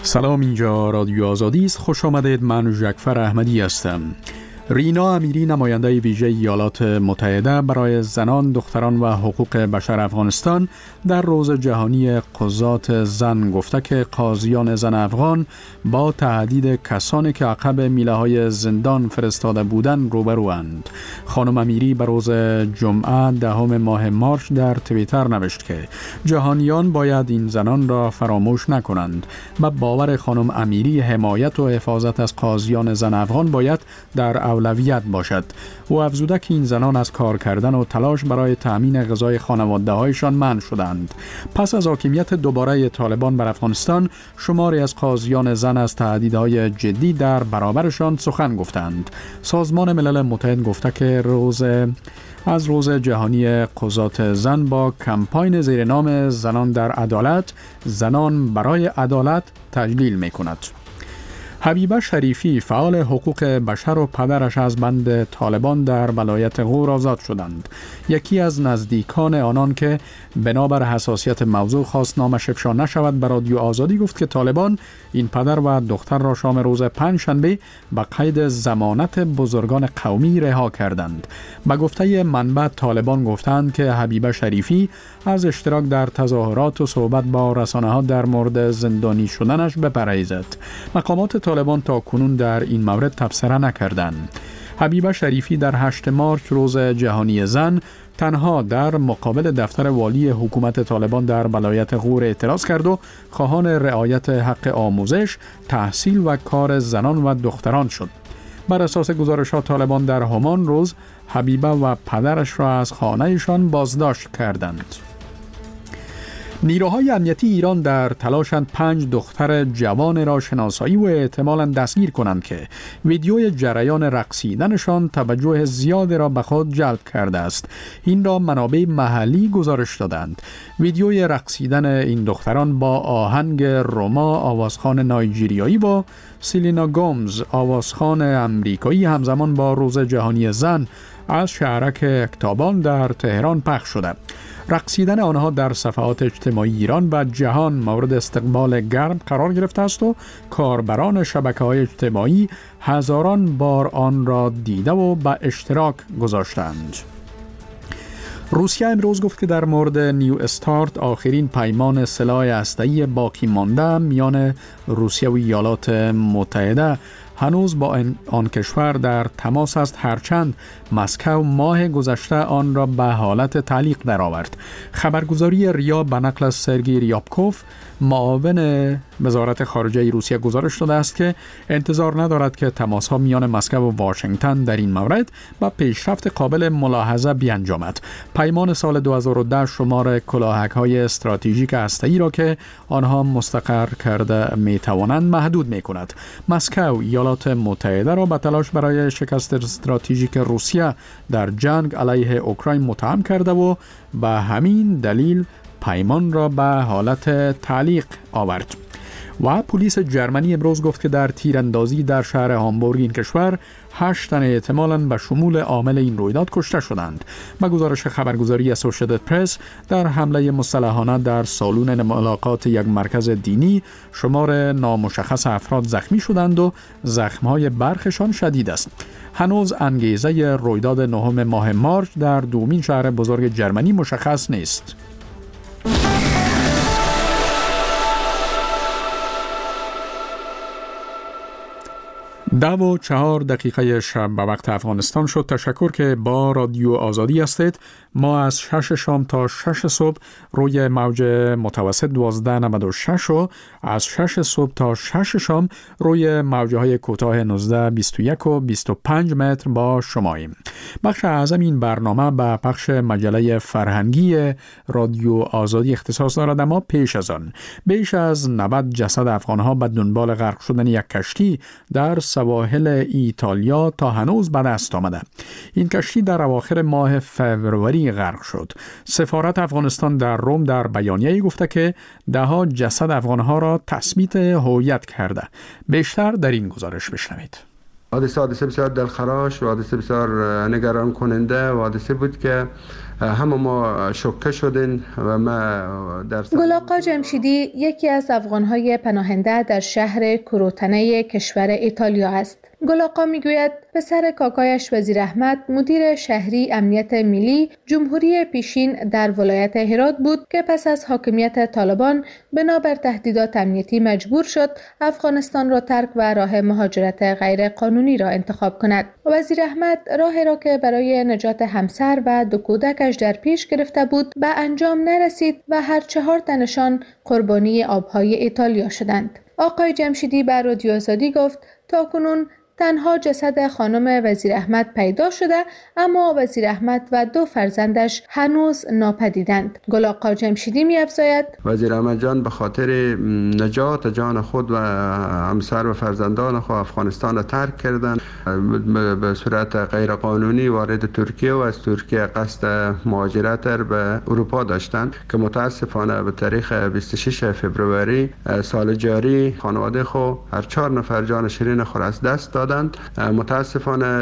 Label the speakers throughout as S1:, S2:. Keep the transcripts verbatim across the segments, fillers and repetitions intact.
S1: سلام، اینجا رادیو آزادی است. خوش آمدید. من جعفر احمدی هستم. رینا امیری، نماینده ویژه ایالات متحده برای زنان، دختران و حقوق بشر افغانستان، در روز جهانی قضات زن گفته که قاضیان زن افغان با تهدید کسانی که عقب میله‌های زندان فرستاده بودند روبروند. خانم امیری به روز جمعه دهم ماه مارس در توییتر نوشت که جهانیان باید این زنان را فراموش نکنند. با باور خانم امیری، حمایت و حفاظت از قاضیان زن افغان باید در اولویت باشد. او افزوده که این زنان از کار کردن و تلاش برای تأمین غذای خانواده‌هایشان منع شدند. پس از حاکمیت دوباره طالبان بر افغانستان، شماری از قاضیان زن از تهدیدهای جدی در برابرشان سخن گفتند. سازمان ملل متحد گفته که روز از روز جهانی قضات زن با کمپاین زیر نام زنان در عدالت، زنان برای عدالت تجلیل می‌کند. حبیبه شریفی، فعال حقوق بشر و پدرش از بند طالبان در ولایت غور آزاد شدند. یکی از نزدیکان آنان که بنابر حساسیت موضوع خواست نامش افشا نشود به رادیو آزادی گفت که طالبان این پدر و دختر را شام روز پنجشنبه به قید ضمانت بزرگان قومی رها کردند. به گفته منبع طالبان گفتند که حبیبه شریفی از اشتراک در تظاهرات و صحبت با رسانه‌ها در مورد زندانی شدنش بپرهیزد. مقامات طالبان تا کنون در این مورد تبصره نکردند. حبیبه شریفی در هشتم مارس روز جهانی زن تنها در مقابل دفتر والی حکومت طالبان در ولایت غور اعتراض کرد و خواهان رعایت حق آموزش، تحصیل و کار زنان و دختران شد. بر اساس گزارش‌ها طالبان در همان روز حبیبه و پدرش را از خانه‌شان بازداشت کردند. نیروهای امنیتی ایران در تلاشند پنج دختر جوان را شناسایی و احتمالاً دستگیر کنند که ویدیوی جریان رقصیدنشان توجه زیاد را به خود جلب کرده است. این را منابع محلی گزارش دادند. ویدیوی رقصیدن این دختران با آهنگ روما، آوازخوان نایجیریایی، و سیلینا گومز، آوازخوان امریکایی، همزمان با روز جهانی زن از شهرک اکتابان در تهران پخش شده. رقصیدن آنها در صفحات اجتماعی ایران و جهان مورد استقبال گرم قرار گرفته است و کاربران شبکه‌های اجتماعی هزاران بار آن را دیده و به اشتراک گذاشتند. روسیه امروز گفت که در مورد نیو استارت، آخرین پیمان سلاح هسته‌ای باقی مانده میان روسیه و ایالات متحده، هنوز با آن کشور در تماس است، هرچند مسکو ماه گذشته آن را به حالت تعلیق درآورد. خبرگزاری ریا به نقل از سرگئی ریابکوف، معاون وزارت خارجه روسیه، گزارش داده است که انتظار ندارد که تماس‌ها میان مسکو و واشنگتن در این مورد با پیشرفت قابل ملاحظه بیانجامد. پیمان سال دو هزار و ده شمار کلاهک‌های استراتژیک هسته‌ای را که آنها مستقر کرده می‌توانند محدود می‌کند. مسکو ایالات متحده را به تلاش برای شکست استراتژیک روسیه در جنگ علیه اوکراین متهم کرده و به همین دلیل پیمان را به حالت تعلیق آورد. و پلیس جرمنی امروز گفت که در تیراندازی در شهر هامبورگ این کشور هشت تن احتمالاً به شمول عامل این رویداد کشته شدند. به گزارش خبرگزاری اسوسییتد پرس، در حمله مسلحانه در سالن ملاقات یک مرکز دینی شمار نامشخص افراد زخمی شدند و زخم‌های برخشان شدید است. هنوز انگیزه رویداد نهم ماه مارس در دومین شهر بزرگ جرمنی مشخص نیست. ده و چهار دقیقه شب به وقت افغانستان شد. تشکر که با رادیو آزادی هستید. ما از شش شام تا شش صبح روی موج متوسط دوازده نود و شش و از شش صبح تا شش شام روی موجه های کوتاه نوزده بیست و یک و بیست و پنج متر با شماییم. بخش اعظم این برنامه به پخش مجله فرهنگی رادیو آزادی اختصاص دارد، اما پیش از آن بیش از نود جسد افغانها به دنبال غرق شدن یک کشتی در سواحل ایتالیا تا هنوز به دست آمده. این کشتی در اواخر ماه فوریه غرق شد. سفارت افغانستان در روم در بیانیه‌ای گفته که ده‌ها جسد افغانها را تثبیت هویت کرده. بیشتر در این گزارش بشنوید.
S2: حادثه حادثه بسیار دلخراش و حادثه بسیار نگران کننده و حادثه بود که همه ما شوکه شدیم و ما در
S3: گل آقا جمشیدی یکی از افغان‌های پناهنده در شهر کروتنه کشور ایتالیا است. گل آقا میگوید پسر کاکایش وزیر احمد مدیر شهری امنیت ملی جمهوری پیشین در ولایت هرات بود که پس از حاکمیت طالبان بنابر تهدیدات امنیتی مجبور شد افغانستان را ترک و راه مهاجرت غیر قانونی را انتخاب کند. وزیر احمد راهی را که برای نجات همسر و دو کودکش در پیش گرفته بود به انجام نرسید و هر چهار تنشان قربانی آبهای ایتالیا شدند. آقای جمشیدی بر رادیو آزادی گفت تاکنون تنها جسد خانم وزیر احمد پیدا شده، اما وزیر احمد و دو فرزندش هنوز ناپدیدند. گل آقا جمشیدی می افزاید
S2: وزیر احمد جان به خاطر نجات جان خود و همسر و فرزندان خود افغانستان را ترک کردند، به صورت غیر قانونی وارد ترکیه و از ترکیه قصد مهاجرت به اروپا داشتند که متاسفانه به تاریخ بیست و شش فوریه سال جاری خانواده خود هر چهار نفر جان شیرین خود از دست داد. متاسفانه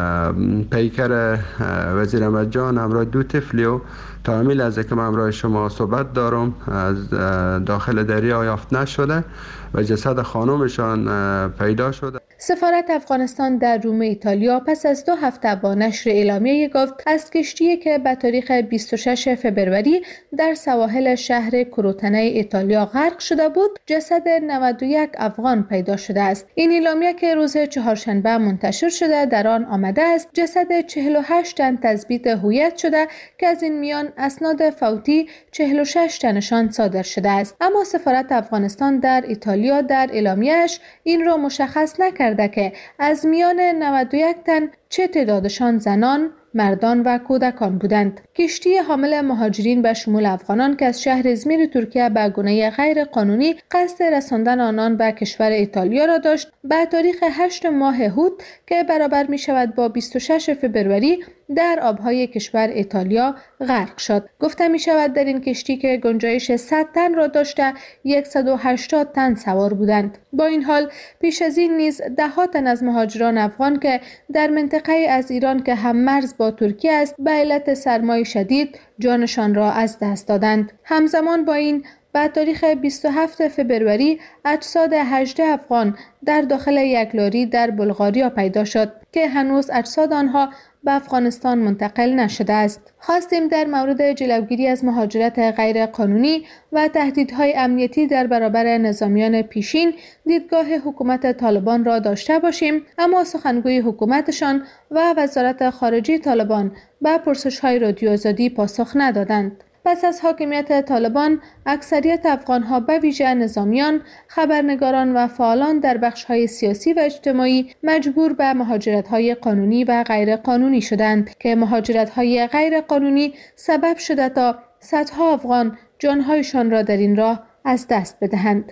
S2: پیکر وزیر احمد جان همراه دو طفلیو تعمیل از که من همراه شما صحبت دارم از داخل دریا یافت نشده و جسد خانمشان پیدا شده.
S3: سفارت افغانستان در روم ایتالیا پس از دو هفته با نشر اعلامیه گفت از کشتی که به تاریخ بیست و شش فوریه در سواحل شهر کروتنه ایتالیا غرق شده بود جسد نود و یک افغان پیدا شده است. این اعلامیه که روز چهارشنبه منتشر شده در آن آمده است جسد چهل و هشت تن تثبیت هویت شده که از این میان اسناد فوتی چهل و شش تنشان صادر شده است. اما سفارت افغانستان در ایتالیا در اعلامیه‌اش این را مشخص نکرد که از میان نود و یک تن چه تعدادشان زنان، مردان و کودکان بودند. کشتی حامل مهاجرین به شمول افغانان که از شهر ازمیر ترکیه به گونه غیر قانونی قصد رساندن آنان به کشور ایتالیا را داشت. به تاریخ هشت ماه هوت که برابر می شود با بیست و شش فوریه در آبهای کشور ایتالیا غرق شد. گفته می شود در این کشتی که گنجایش صد تن را داشته صد و هشتاد تن سوار بودند. با این حال پیش از این نیز ده ها تن از مهاجران افغان که در منطقه از ایران که هم مرز با ترکیه است به علت سرمای شدید جانشان را از دست دادند. همزمان با این به تاریخ بیست و هفت فوریه اجساد هجده افغان در داخل یک لاری در بلغاریا پیدا شد که هنوز اجساد آنها به افغانستان منتقل نشده است. خواستیم در مورد جلوگیری از مهاجرت غیر قانونی و تهدیدهای امنیتی در برابر نظامیان پیشین دیدگاه حکومت طالبان را داشته باشیم، اما سخنگوی حکومتشان و وزارت خارجه طالبان به پرسش‌های رادیو آزادی پاسخ ندادند. پس از حاکمیت طالبان، اکثریت افغان‌ها به ویژه نظامیان، خبرنگاران و فعالان در بخش‌های سیاسی و اجتماعی مجبور به مهاجرت‌های قانونی و غیر قانونی شدند که مهاجرت‌های غیر قانونی سبب شده تا صدها افغان جان‌هایشان را در این راه از دست بدهند.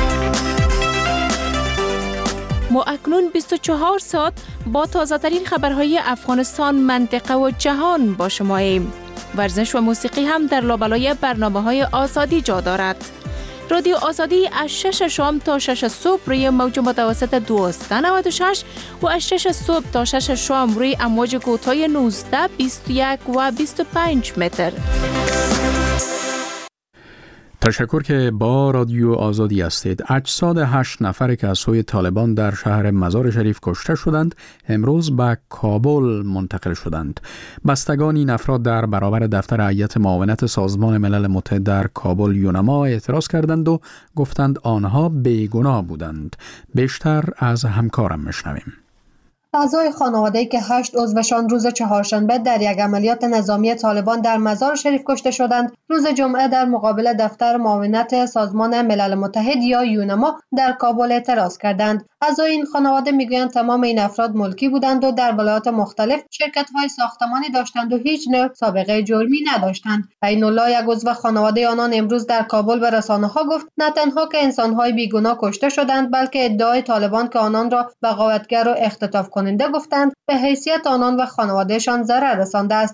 S4: ما اکنون بیست و چهار ساعت با تازه‌ترین خبرهای افغانستان، منطقه و جهان با شماییم. ورزش و موسیقی هم در لابلای برنامه‌های آزادی جا دارد. رادیو آزادی از شش شام تا شش صبح روی موج متوسط دویست و نود و شش و از شش صبح تا شش شام روی امواج کوتاه نوزده، بیست و یک و بیست و پنج متر.
S1: تشکر که با رادیو آزادی هستید. اجساد هشت نفر که از سوی طالبان در شهر مزار شریف کشته شدند امروز به کابل منتقل شدند. بستگان این افراد در برابر دفتر هیئت معاونت سازمان ملل متحد در کابل یونما اعتراض کردند و گفتند آنها بیگناه بودند. بیشتر از همکارم میشنویم.
S5: اعضای خانواده‌ای که هشت عضوشان روز چهارشنبه در یک عملیات نظامی طالبان در مزار شریف کشته شدند، روز جمعه در مقابل دفتر معاونت سازمان ملل متحد یا یونما در کابل اعتراض کردند. اعضای این خانواده میگویند تمام این افراد ملکی بودند و در ولایات مختلف شرکت‌های ساختمانی داشتند و هیچ نوع سابقه جرمی نداشتند. عین الله، یک عضو خانواده آنان، امروز در کابل به رسانه‌ها گفت نه تنها که انسان‌های بیگناه کشته شدند، بلکه ادعای طالبان که آنان را بغاوتگر و اختطاف کننده گفتند به حیثیت آنان و خانوادهشان ضرر رسانده است.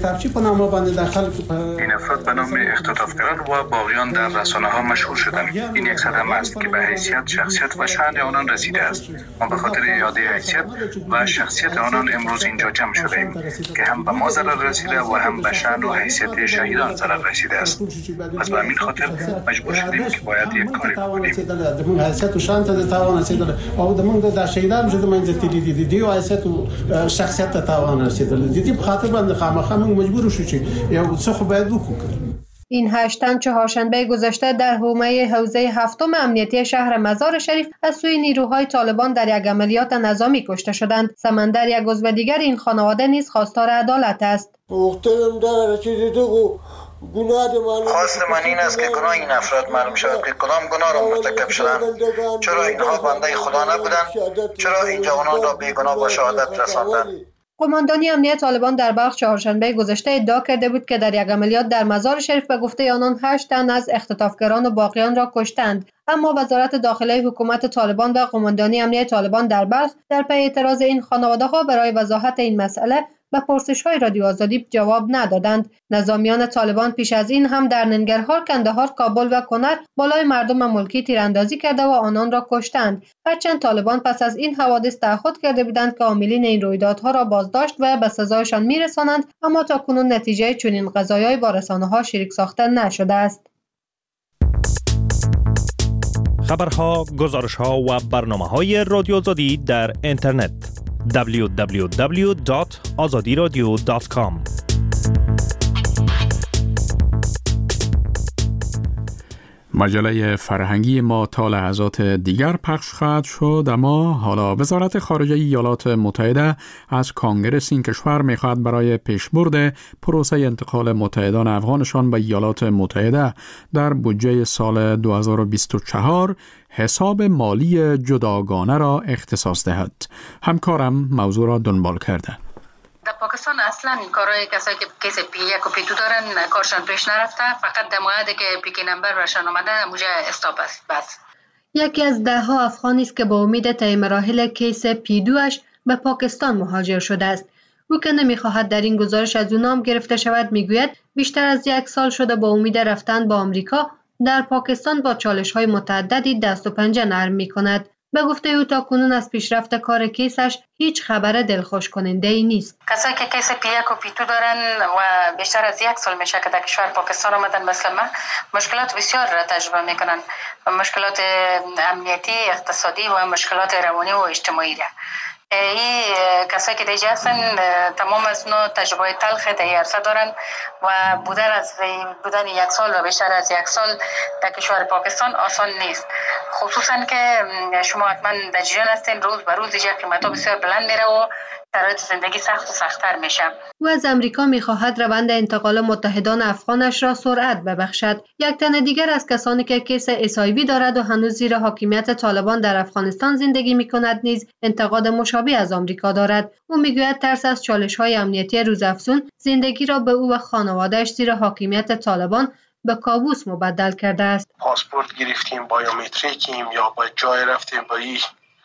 S6: این افراد به نام اختطافگران و باغیان در رسانه‌ها مشهور شدند. این یک صدمه است که به حیثیت، شخصیت و شأن آنان رسیده است. ما به خاطر اعاده حیثیت و شخصیت آنان امروز اینجا جمع شدیم که هم به ما ضرر رسیده و هم به شأن و حیثیت شهیدان ضرر رسیده است. پس به همین خاطر مجبور شدیم که باید یک کاری بکنیم.
S7: شخصیت توان رسیدل دیدی بخاطر بنده خامخا من مجبور شو چی یا څه خو باید وکړو.
S5: این هشت تن چهارشنبه گذشته در حومه حوزه هفتم امنیتی شهر مزار شریف از سوی نیروهای طالبان در یک عملیات نظامی کشته شدند. سمندر یک عضو دیگر این خانواده نیز خواستار عدالت است.
S8: خواست من این است که گناه این افراد معلوم شود که کدام گناه را مرتکب شدند. چرا اینها بنده خدا نبودند؟ چرا اینجا آنان را بیگناه به شهادت رساندند؟
S5: قماندانی امنیت طالبان در بلخ چهارشنبه گذشته ادعا کرده بود که در یک عملیات در مزار شریف به گفته آنان هشت تن از اختطافگران و باقیان را کشتند. اما وزارت داخلی حکومت طالبان و قماندانی امنیت طالبان در بلخ در پی اعتراض این خانواده‌ها برای وضاحت این مسئله به پرسش‌های رادیو آزادی جواب ندادند. نظامیان طالبان پیش از این هم در ننگرهار، کندهار، کابل و کنر بالای مردم ملکی تیراندازی کرده و آنان را کشتند. هرچند طالبان پس از این حوادث تعهد کرده بودند که عاملین این رویدادها را بازداشت و به سزایشان میرسانند، اما تاکنون نتیجه چنین قضایایی با رسانه‌ها شریک ساخته نشده است.
S9: خبرها، گزارش‌ها و برنامه‌های رادیو آزادی در اینترنت دبلیو دبلیو دبلیو دات آزادی رادیو دات کام.
S1: مجله فرهنگی ما تا لحظات دیگر پخش خواهد شد، اما حالا وزارت خارجه ایالات متحده از کانگرس این کشور می‌خواهد برای پیشبرد پروسه انتقال متحدان افغانشان به ایالات متحده در بودجه سال دو هزار و بیست و چهار حساب مالی جداگانه را اختصاص دهد. همکارم موضوع را دنبال کرده.
S10: در پاکستان اصلا این کارهای کسایی که کیس پی یک و پی دو دارن کارشان پیش نرفته، فقط در موعدی که پیکی نمبر برشان آمده موجه استاپ است بس.
S5: یکی از ده ها افغانی است که با امید طی مراحل کیس پی دو اش به پاکستان مهاجر شده است. او که نمیخواهد در این گزارش از او نام گرفته شود میگوید بیشتر از یک سال شده با امید رفتن به آمریکا در پاکستان با چالش‌های متعددی دست و پنجه نرم می‌کند. به گفته او تاکنون از پیشرفت کار کیسش هیچ خبر دلخوش کننده ای نیست.
S10: کسایی که کیس پی یک و پی دو دارن و بیشتر از یک سال میشه که در کشور پاکستان آمدن، مثل من مشکلات بسیار را تجربه میکنن، مشکلات امنیتی، اقتصادی و مشکلات روانی و اجتماعی را. این کسایی که دیگه هستن تمام از اونا تجربه تلخ در عرصه دارن و بودن از بودن یک سال و بیشتر از یک سال در کشور پاکستان آسان نیست، خصوصا که شما حتما در جریان هستین روز به روز دیگه قیمتا بسیار بلند میره و شرایط زندگی سخت و سخت‌تر میشه.
S5: او از امریکا میخواهد روند انتقال متحدان افغانش را سرعت ببخشد. یک تن دیگر از کسانی که کیس اچ آی وی دارد و هنوز زیر حاکمیت طالبان در افغانستان زندگی میکند نیز انتقاد مشابه از آمریکا دارد. او میگوید ترس از چالش‌های امنیتی روزافزون زندگی را به او و خانواده‌اش زیر حاکمیت طالبان به کابوس مبدل کرده است.
S7: پاسپورت گرفتیم، بایومتریکیم یا با جای رفتیم با این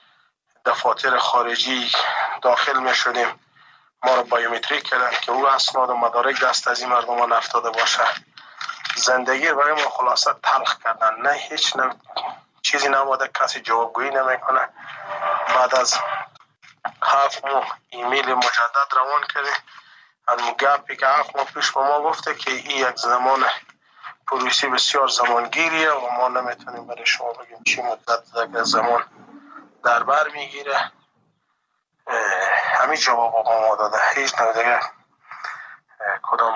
S7: دفاتر خارجی داخل می شدیم، ما رو بایومتریک کردن که او اسناد و مدارک دست از این مردمان افتاده باشه. زندگی برای ما خلاصه تلخ کردن، نه هیچ نه چیزی نموده، کسی جوابگویی نمیکنه. بعد از هفت ماه ایمیل مجدد روان کرده، همون گپی که هفت ماه پیش به ما گفته که این یک زمان پروسی بسیار زمانگیریه و ما نمیتونیم برای شما بگیم چی مدت دیگه زمان در بر میگیره. همین جواب با ما داده، هیچ نوع دیگه کدام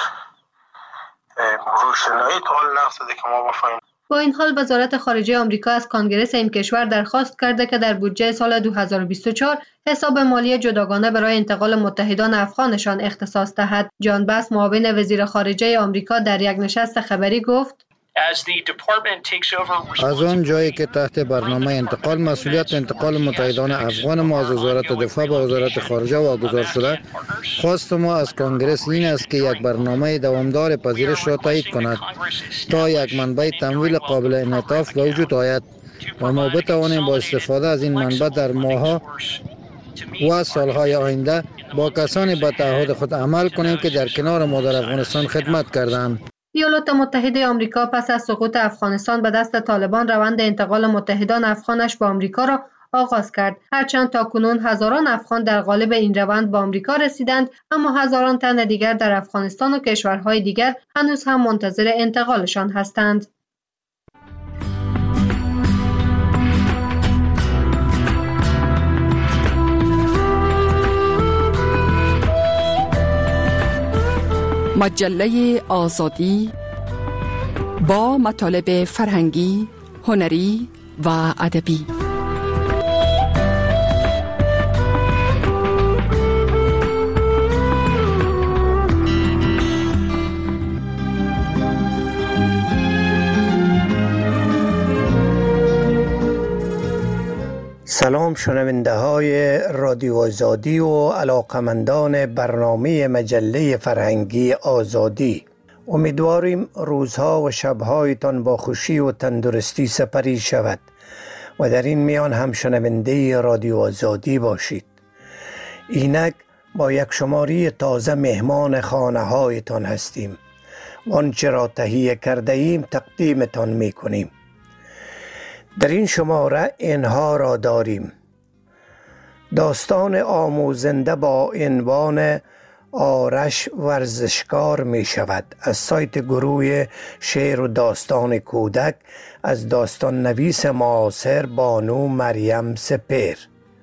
S7: روشنایی تا حال نفتاده که ما بفهمیم.
S5: با این حال وزارت خارجه آمریکا از کانگرس این کشور درخواست کرده که در بودجه سال دو هزار و بیست و چهار حساب مالی جداگانه برای انتقال متحدان افغانشان اختصاص دهد. جان باس معاون وزیر خارجه آمریکا در یک نشست خبری گفت:
S11: از آن جایی که تحت برنامه انتقال مسئولیت انتقال متحدان افغان ما از وزارت دفاع به وزارت خارجه واگذار شده، خواست ما از کانگرس این است که یک برنامه دوامدار پذیرش را تایید کند تا یک منبع تمویل قابل انعطاف به وجود آید و ما بتوانیم با استفاده از این منبع در ماه‌ها و سالهای آینده با کسانی به تعهد خود عمل کنیم که در کنار ما در افغانستان خدمت کردند.
S5: ایالات متحده آمریکا پس از سقوط افغانستان به دست طالبان روند انتقال متحدان افغانش به آمریکا را آغاز کرد. هرچند تاکنون هزاران افغان در قالب این روند به آمریکا رسیدند، اما هزاران تن دیگر در افغانستان و کشورهای دیگر هنوز هم منتظر انتقالشان هستند.
S12: مجله آزادی با مطالب فرهنگی، هنری و ادبی.
S13: سلام شنونده های رادیو آزادی و علاقمندان برنامه مجله فرهنگی آزادی. امیدواریم روزها و شبهایتان با خوشی و تندرستی سپری شود و در این میان هم شنونده رادیو آزادی باشید. اینک با یک شماری تازه مهمان خانه هایتان هستیم و آنچه را تهیه کرده ایم تقدیمتان می کنیم. در این شماره اینها را داریم: داستان آموزنده با عنوان آرش ورزشکار می شود از سایت گروه شعر و داستان کودک از داستان نویس معاصر بانو مریم سپهر.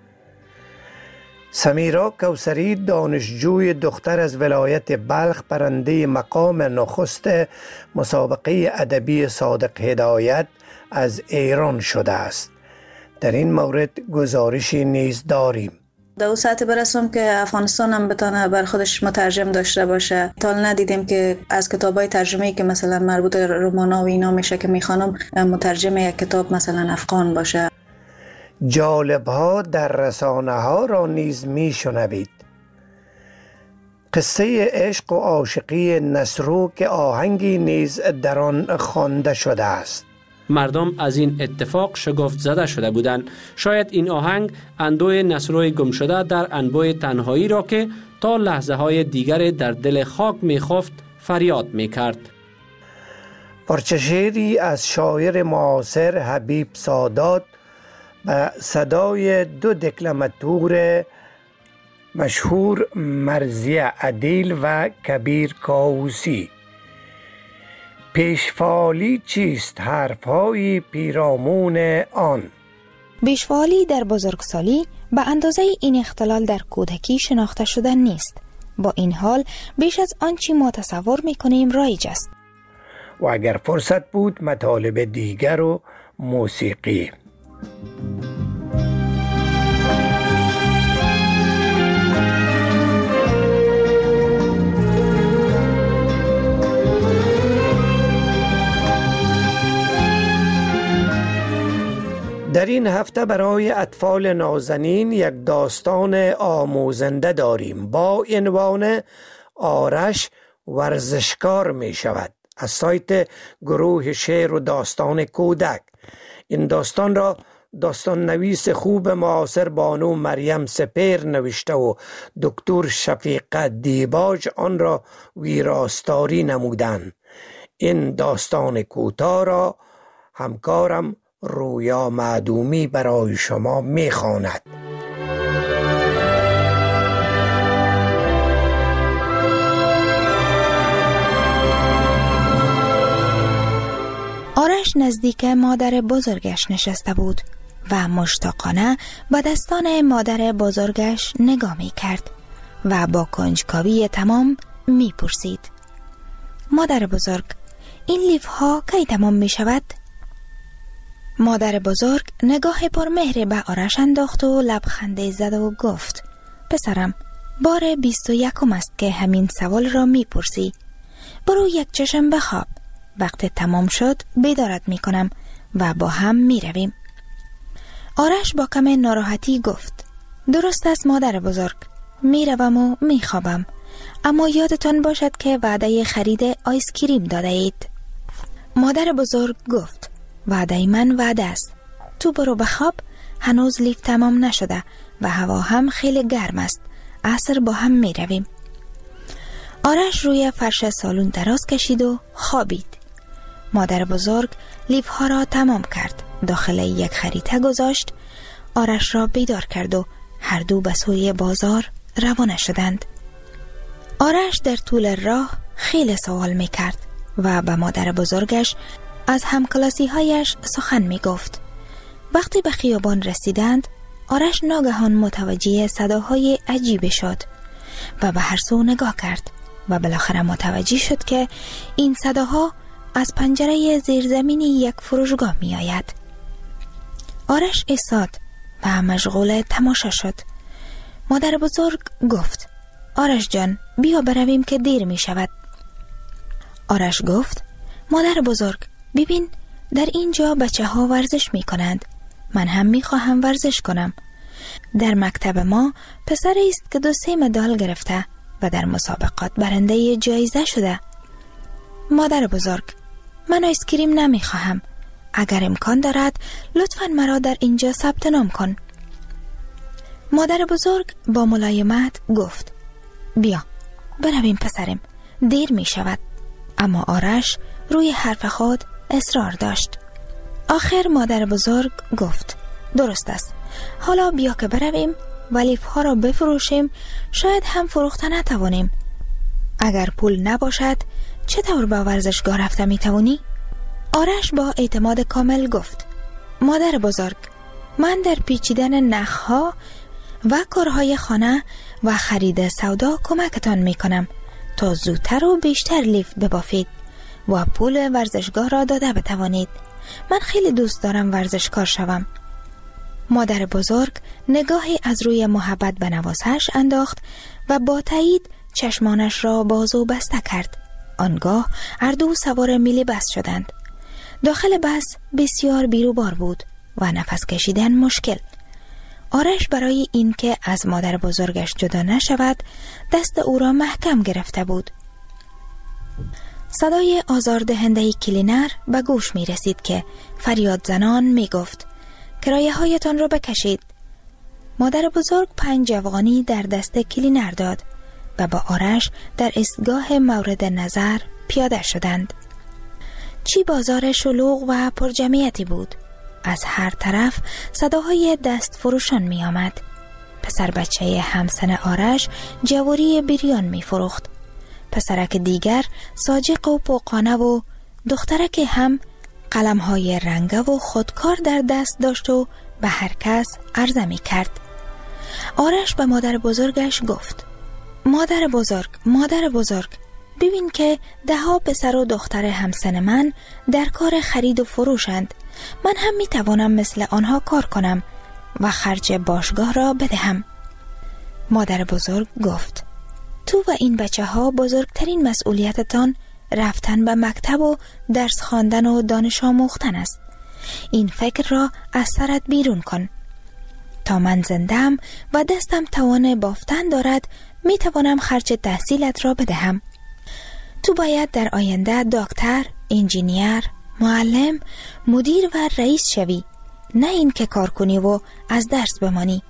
S13: سمیرا کوثری دانشجوی دختر از ولایت بلخ برنده مقام نخست مسابقه ادبی صادق هدایت از ایران شده است. در این مورد گزارشی نیز داریم.
S14: در اون ساعت برسم که افغانستان هم بتانه بر خودش مترجم داشته باشه. تا ندیدیم که از کتابای ترجمه‌ای که مثلا مربوط به رمانا و اینا میشه که میخوانم مترجم یک کتاب مثلا افغان باشه.
S13: جالب‌ها در رسانه ها را نیز میشنوید. قصه عشق و عاشقی نصرو که آهنگی نیز در آن خوانده شده است.
S15: مردم از این اتفاق شگفت زده شده بودند. شاید این آهنگ اندوه نصروی گم شده در انبوه تنهایی را که تا لحظه های دیگر در دل خاک میخفت فریاد میکرد.
S13: پارچه شعری از شاعر معاصر حبیب سادات به صدای دو دکلماتور مشهور مرضیه عدیل و کبیر کاووسی. پیشفالی چیست؟ حرفهای پیرامون آن.
S16: پیشفالی در بزرگسالی به اندازه این اختلال در کودکی شناخته شده نیست. با این حال بیش از آنچه ما تصور میکنیم رایج است.
S13: و اگر فرصت بود مطالب دیگر و موسیقی. در این هفته برای اطفال نازنین یک داستان آموزنده داریم با عنوان آرش ورزشکار می شود از سایت گروه شعر و داستان کودک. این داستان را داستان نویس خوب معاصر بانو مریم سپهر نوشته و دکتر شفیقه دیباج آن را ویراستاری نمودند. این داستان کوتاه را همکارم رویا معدومی برای شما میخواند.
S16: آرش نزدیک مادر بزرگش نشسته بود و مشتاقانه به دستان مادر بزرگش نگاه می کرد و با کنجکاوی تمام می پرسید: مادر بزرگ، این لیف ها کی تمام می شود؟ مادر بزرگ نگاه پر مهر به آرش انداخت و لبخنده زد و گفت: پسرم، بار بیست و یکم است که همین سوال را می پرسی. برو یک چشم بخواب. وقت تمام شد بیدارت می کنم و با هم می رویم. آرش با کم ناراحتی گفت: درست است مادر بزرگ، می روم و می خوابم، اما یادتان باشد که وعده خرید آیس کریم داده اید. مادر بزرگ گفت: وعده من وعده است. تو برو بخواب، هنوز لیف تمام نشده و هوا هم خیلی گرم است. عصر با هم می رویم. آرش روی فرش سالن دراز کشید و خوابید. مادر بزرگ لیف ها را تمام کرد. داخل یک خریطه گذاشت. آرش را بیدار کرد و هر دو به سوی بازار روانه شدند. آرش در طول راه خیلی سوال می کرد و به مادر بزرگش از همکلاسی هایش سخن می گفت. وقتی به خیابان رسیدند، آرش ناگهان متوجه صداهای عجیبی شد و به هر سو نگاه کرد و بالاخره متوجه شد که این صداها از پنجره زیرزمینی یک فروشگاه می آید. آرش ایستاد و مشغول تماشا شد. مادر بزرگ گفت: آرش جان، بیا برویم که دیر می شود. آرش گفت: مادر بزرگ، ببین در اینجا بچه ها ورزش می کنند. من هم می خواهم ورزش کنم. در مکتب ما پسری است که دو سه مدال گرفته و در مسابقات برنده جایزه شده. مادر بزرگ، من آیسکریم نمی خواهم. اگر امکان دارد لطفاً مرا در اینجا ثبت نام کن. مادر بزرگ با ملایمت گفت: بیا برویم پسرم، دیر می شود. اما آرش روی حرف خود اصرار داشت. آخر مادر بزرگ گفت: درست است، حالا بیا که برویم و لیف ها را بفروشیم. شاید هم فروخته نتوانیم. اگر پول نباشد چطور به ورزشگاه رفته می توانی؟ آرش با اعتماد کامل گفت: مادر بزرگ، من در پیچیدن نخها و کارهای خانه و خرید سودا کمکتان می کنم تا زودتر و بیشتر لیف ببافید و پول ورزشگاه را داده بتوانید. من خیلی دوست دارم ورزشکار شوم. مادر بزرگ نگاهی از روی محبت به نوازش انداخت و با تایید چشمانش را باز و بسته کرد. آنگاه هر دو سوار میلی بس شدند. داخل بس بسیار بیروبار بود و نفس کشیدن مشکل. آرش برای اینکه از مادر بزرگش جدا نشود دست او را محکم گرفته بود. صدای آزاردهنده کلینر به گوش می رسید که فریاد زنان می گفت: کرایه هایتان را بکشید. مادر بزرگ پنج جوانی در دست کلینر داد و با آرش در ایستگاه مورد نظر پیاده شدند. چی بازار شلوغ و پرجمعیتی بود. از هر طرف صداهای دست فروشان می آمد. پسر بچه همسن آرش جواری بریان می فروخت. پسرک دیگر ساجق و پوقانه و دخترک هم قلمهای رنگه و خودکار در دست داشت و به هر کس عرضه می کرد. آرش به مادر بزرگش گفت: مادر بزرگ، مادر بزرگ، ببین که ده ها پسر و دختر همسن من در کار خرید و فروشند. من هم می توانم مثل آنها کار کنم و خرج باشگاه را بدهم. مادر بزرگ گفت: تو و این بچه ها بزرگترین مسئولیتتان رفتن به مکتب و درس خواندن و دانش آموختن است. این فکر را از سرت بیرون کن. تا من زندم و دستم توان بافتن دارد می توانم خرج تحصیلت را بدهم. تو باید در آینده دکتر، انجینیر، معلم، مدیر و رئیس شوی، نه این که کار کنی و از درس بمانی.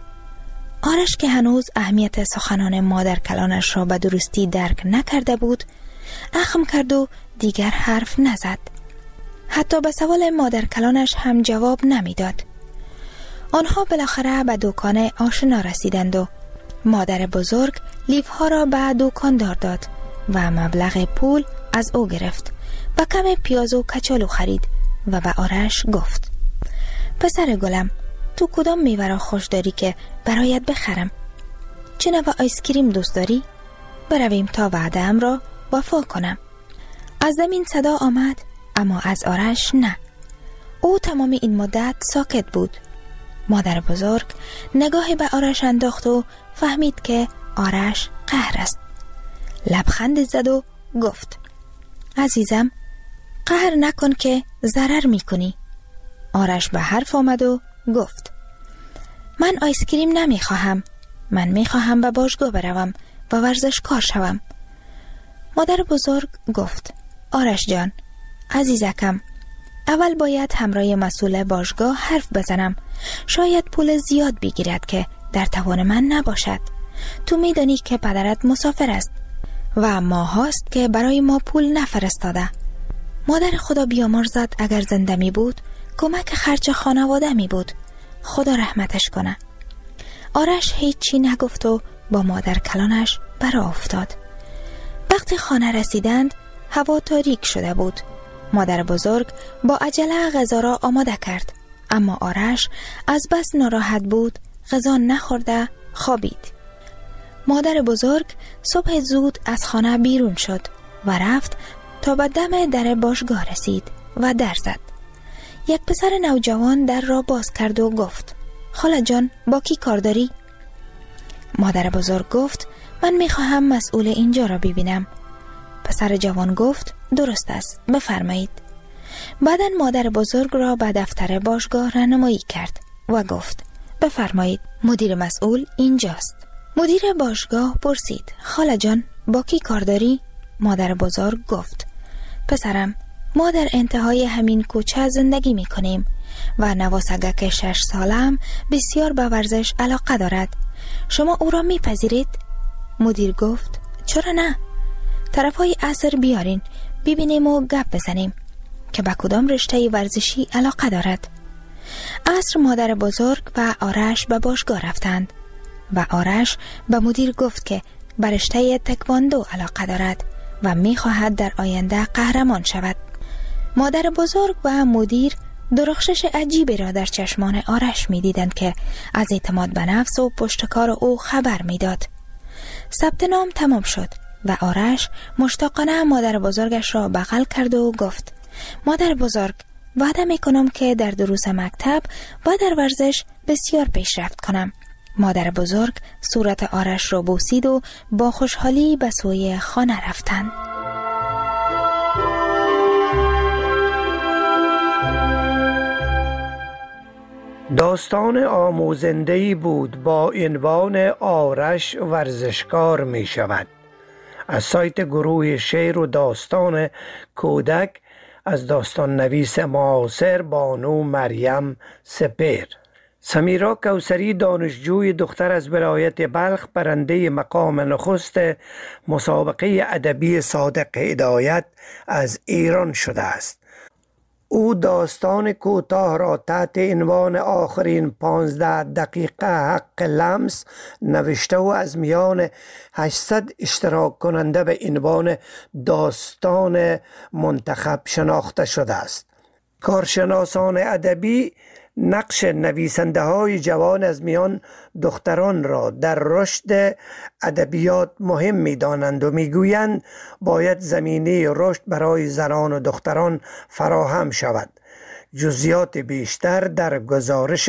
S16: آرش که هنوز اهمیت سخنان مادر کلانش را به درستی درک نکرده بود، اخم کرد و دیگر حرف نزد. حتی به سوال مادر کلانش هم جواب نمیداد. آنها بالاخره به دکان آشنا رسیدند و مادر بزرگ لیف ها را به دکاندار داد و مبلغ پول از او گرفت و کم پیاز و کچالو خرید و به آرش گفت: پسر گلم، تو کدام میوه را خوش داری که برایت بخرم؟ چه نوع آیسکریم دوست داری؟ برویم تا وعده‌ام را وفا کنم. از زمین صدا آمد، اما از آرش نه. او تمام این مدت ساکت بود. مادر بزرگ نگاهی به آرش انداخت و فهمید که آرش قهر است. لبخند زد و گفت: عزیزم، قهر نکن که ضرر میکنی. آرش به حرف آمد و گفت: من آیسکریم نمی خواهم. من می خواهم به باشگاه بروم و ورزشکار شوم. مادر بزرگ گفت: آرش جان، عزیزکم، اول باید همراه مسئول باشگاه حرف بزنم. شاید پول زیاد بگیرد که در توان من نباشد. تو میدانی که پدرت مسافر است و ماه هاست که برای ما پول نفرستاده. مادر خدا بیامرزد اگر زنده می بود کمک خرج خانواده می بود. خدا رحمتش کنه. آرش هیچی نگفت و با مادر کلانش برا افتاد. وقتی خانه رسیدند هوا تاریک شده بود. مادر بزرگ با عجله غذا را آماده کرد، اما آرش از بس ناراحت بود غذا نخورده خوابید. مادر بزرگ صبح زود از خانه بیرون شد و رفت تا به دم در باشگاه رسید و در زد. یک پسر نوجوان در را باز کرد و گفت: خاله جان، با کی کار داری؟ مادر بزرگ گفت: من میخواهم مسئول اینجا را ببینم. پسر جوان گفت: درست است، بفرمایید. بعداً مادر بزرگ را به دفتر باشگاه راهنمایی کرد و گفت: بفرمایید، مدیر مسئول اینجاست. مدیر باشگاه پرسید: خاله جان، با کی کار داری؟ مادر بزرگ گفت: پسرم، ما در انتهای همین کوچه زندگی می کنیم و نواسگک شش سالم بسیار به ورزش علاقه دارد. شما او را می پذیرید؟ مدیر گفت: چرا نه؟ طرفای عصر بیارین ببینیم و گپ بزنیم که به کدام رشته ورزشی علاقه دارد. عصر مادر بزرگ و آرش به باشگاه رفتند و آرش به مدیر گفت که به رشته تکواندو علاقه دارد و می خواهد در آینده قهرمان شود. مادر بزرگ و مدیر درخشش عجیبی را در چشمان آرش می دیدند که از اعتماد به نفس و پشتکار او خبر می داد. ثبت نام تمام شد و آرش مشتاقانه مادر بزرگش را بغل کرد و گفت: مادر بزرگ، وعده می کنم که در دروس مکتب و در ورزش بسیار پیشرفت کنم. مادر بزرگ صورت آرش را بوسید و با خوشحالی به سوی خانه رفتند.
S13: داستان آموزنده‌ای بود با عنوان آرش ورزشکار می شود. از سایت گروه شعر و داستان کودک از داستان نویس معاصر بانو مریم سپهر. سمیرا کوثری دانشجوی دختر از ولایت بلخ برنده مقام نخست مسابقه ادبی صادق هدایت از ایران شده است. او داستان کوتاه را تحت عنوان آخرین پانزده دقیقه حق لمس نوشته و از میان هشتصد اشتراک کننده به عنوان داستان منتخب شناخته شده است. کارشناسان ادبی نقش نویسنده های جوان از میان دختران را در رشد ادبیات مهم می دانند و می گویند باید زمینه رشد برای زنان و دختران فراهم شود. جزئیات بیشتر در گزارش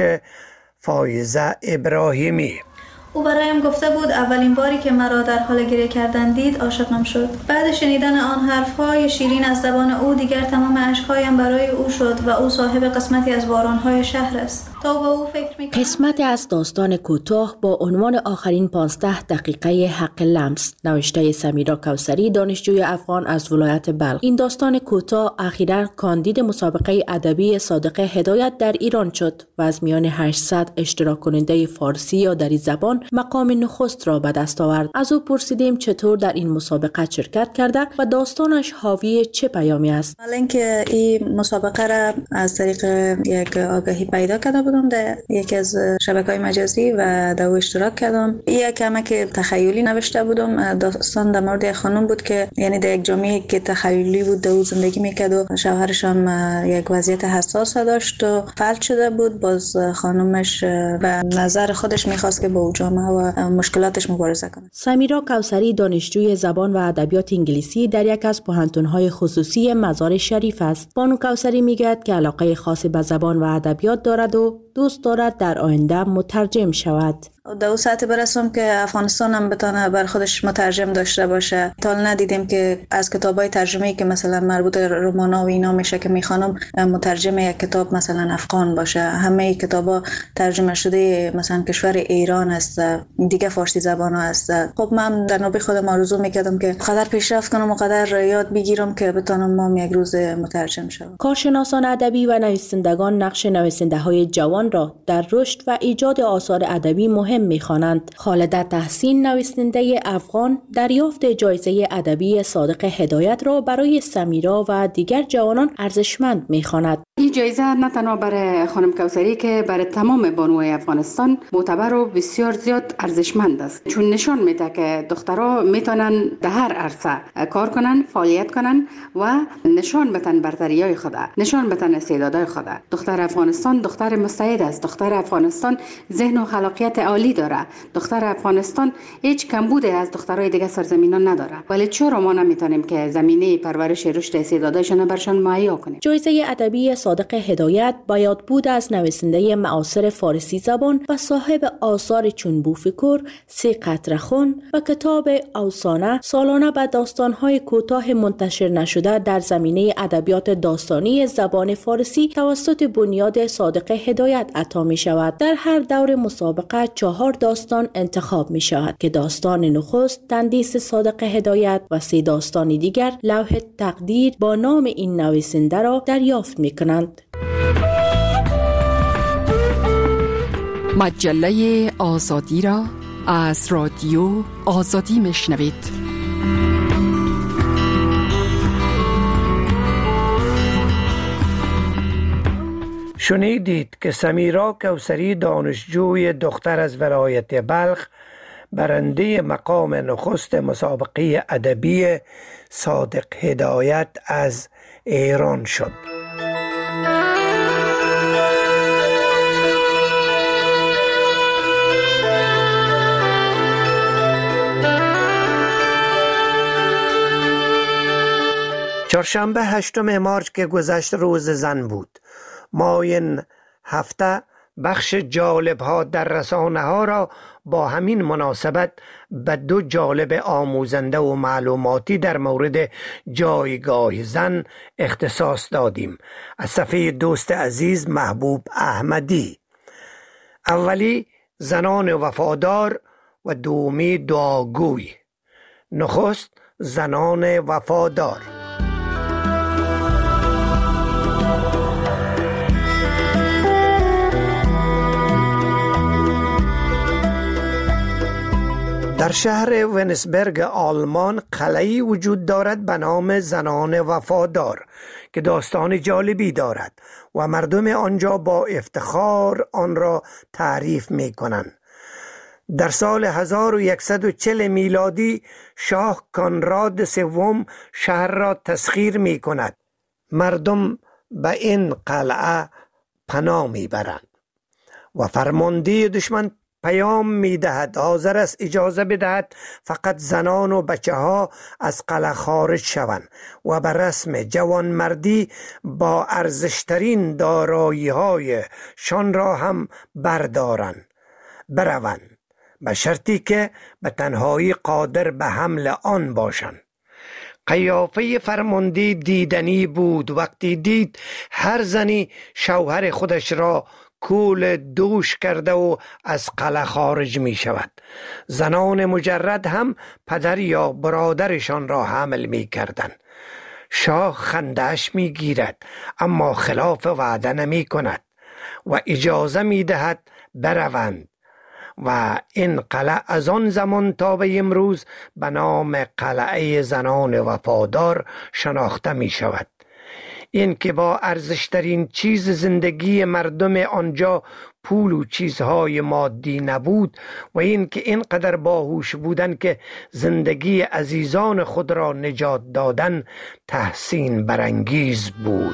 S13: فایزه ابراهیمی.
S17: او برایم گفته بود اولین باری که مرا در حال گریه کردن دید عاشقم شد. بعد شنیدن آن حرفهای شیرین از زبان او دیگر تمام اشکهایم برای او شد و او صاحب قسمتی از بارانهای شهر است. تا به او فکر می‌کنم.
S18: قسمتی از داستان کوتاه با عنوان آخرین پانزده دقیقه حق لمس نوشته سمیرا کوثری دانشجوی افغان از ولایت بلخ. این داستان کوتاه اخیراً کاندید مسابقه ادبی صادق هدایت در ایران شد و از میان هشتصد اشتراک کننده فارسی یا دری زبان مقام نخست را به دست آورد. از او پرسیدیم چطور در این مسابقه شرکت کرده و داستانش حاوی چه پیامی است.
S14: حالا اینکه این مسابقه را از طریق یک آگاهی پیدا کرده بودم در یکی از شبکه‌های مجازی و در اشتراک کردم. یک کمک تخیلی نوشته بودم. داستان در مورد خانم بود که یعنی در یک جامعه که تخیلی بود در زندگی میکرد و شوهرش هم یک وضعیت حساس داشت و فلج شده بود. باز خانمش به نظر خودش میخواست که با او جامعه و مشکلاتش مبارزه کنه.
S18: سمیرا کوثری دانشجوی زبان و ادبیات انگلیسی در یک از پوهنتون‌های خصوصی مزار شریف است. بانو کوثری میگوید که علاقه خاصی به زبان و ادبیات دارد و دوست دارد در آینده مترجم شود.
S14: در اون ساعت برسم که افغانستان هم بتونه بر خودش مترجم داشته باشه. تا ندیدیم که از کتابای ترجمه‌ای که مثلا مربوط رمانا و اینا میشه که میخوانم مترجم یک کتاب مثلا افغان باشه. همه کتابا ترجمه شده مثلا کشور ایران است، دیگه فارسی زبان است. خب من در نوبه خودم آرزو میکردم که قدر پیشرفت کنم و قدر یاد بگیرم که بتونم ما یک روز مترجم شوم.
S18: کارشناسان ادبی و نویسندگان نقش نویسنده‌های جوان جوانان را در رشد و ایجاد آثار ادبی مهم می‌خوانند. خالده تحسین، نویسنده افغان، دریافت جایزه ادبی صادق هدایت را برای سمیرا و دیگر جوانان ارزشمند می‌خواند.
S19: این جایزه نه تنها برای خانم کوثری که برای تمام بانوهای افغانستان معتبر و بسیار زیاد ارزشمند است، چون نشان میده که دخترها میتونن در هر عرصه کار کنن، فعالیت کنن و نشان بدن برتریای خود، نشان بدن استعدادهای خود. دختر افغانستان دختر مستعد است. دختر افغانستان ذهن و خلاقیت عالی داره. دختر افغانستان هیچ کمبودی از دخترای دیگه سرزمینان نداره. ولی چرا ما نمیتونیم که زمینه پرورش رشد استعدادایشان برشان مهیا کنیم؟
S18: جایزه ادبی صادق هدایت با یاد بود از نویسنده معاصر فارسی زبان و صاحب آثار چون بوفکر، سی قطره خون و کتاب اوسانه سالانه به داستان‌های کوتاه منتشر نشده در زمینه ادبیات داستانی زبان فارسی توسط بنیاد صادق هدایت عطا می شود. در هر دور مسابقه چهار داستان انتخاب می شود که داستان نخست تندیس صادق هدایت و سه داستان دیگر لوح تقدیر با نام این نویسنده را دریافت می کنند.
S12: مجله آزادی را از رادیو آزادی می شنوید.
S13: شنیدید که سمیرا کوثری، دانشجوی دختر از ولایت بلخ، برنده مقام نخست مسابقه ادبی صادق هدایت از ایران شد. چهارشنبه هشتم مارچ که گذشت روز زن بود. ما این هفته بخش جالب ها در رسانه ها را با همین مناسبت به دو جالب آموزنده و معلوماتی در مورد جایگاه زن اختصاص دادیم. از صفحه دوست عزیز محبوب احمدی. اولی زنان وفادار و دومی دعاگوی. نخست زنان وفادار. در شهر ونسبرگ آلمان قلعه‌ای وجود دارد به نام زنان وفادار که داستان جالبی دارد و مردم آنجا با افتخار آن را تعریف می کنند. در سال هزار و صد و چهل میلادی شاه کانراد سوم شهر را تسخیر می کند. مردم به این قلعه پناه می برند و فرمانده دشمن پیام می دهد حاضر است اجازه بدهد فقط زنان و بچه ها از قلعه خارج شوند و به رسم جوانمردی با ارزشترین دارایی های شان را هم بردارند بروند، به شرطی که به تنهایی قادر به حمل آن باشند. قیافه فرمانده دیدنی بود. وقتی دید هر زنی شوهر خودش را کول دوش کرده و از قلعه خارج می شود. زنان مجرد هم پدر یا برادرشان را حمل می کردن. شاه خندش می گیرد اما خلاف وعده نمی کند و اجازه می دهد بروند و این قلعه از آن زمان تا به امروز به نام قلعه زنان وفادار شناخته می شود. این که با ارزشترین چیز زندگی مردم آنجا پول و چیزهای مادی نبود و این که اینقدر باهوش بودن که زندگی عزیزان خود را نجات دادن تحسین برانگیز بود.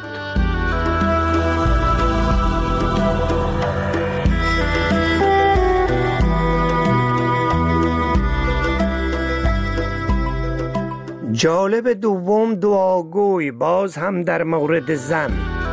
S13: جالب دوم دعاگوی، باز هم در مورد زن.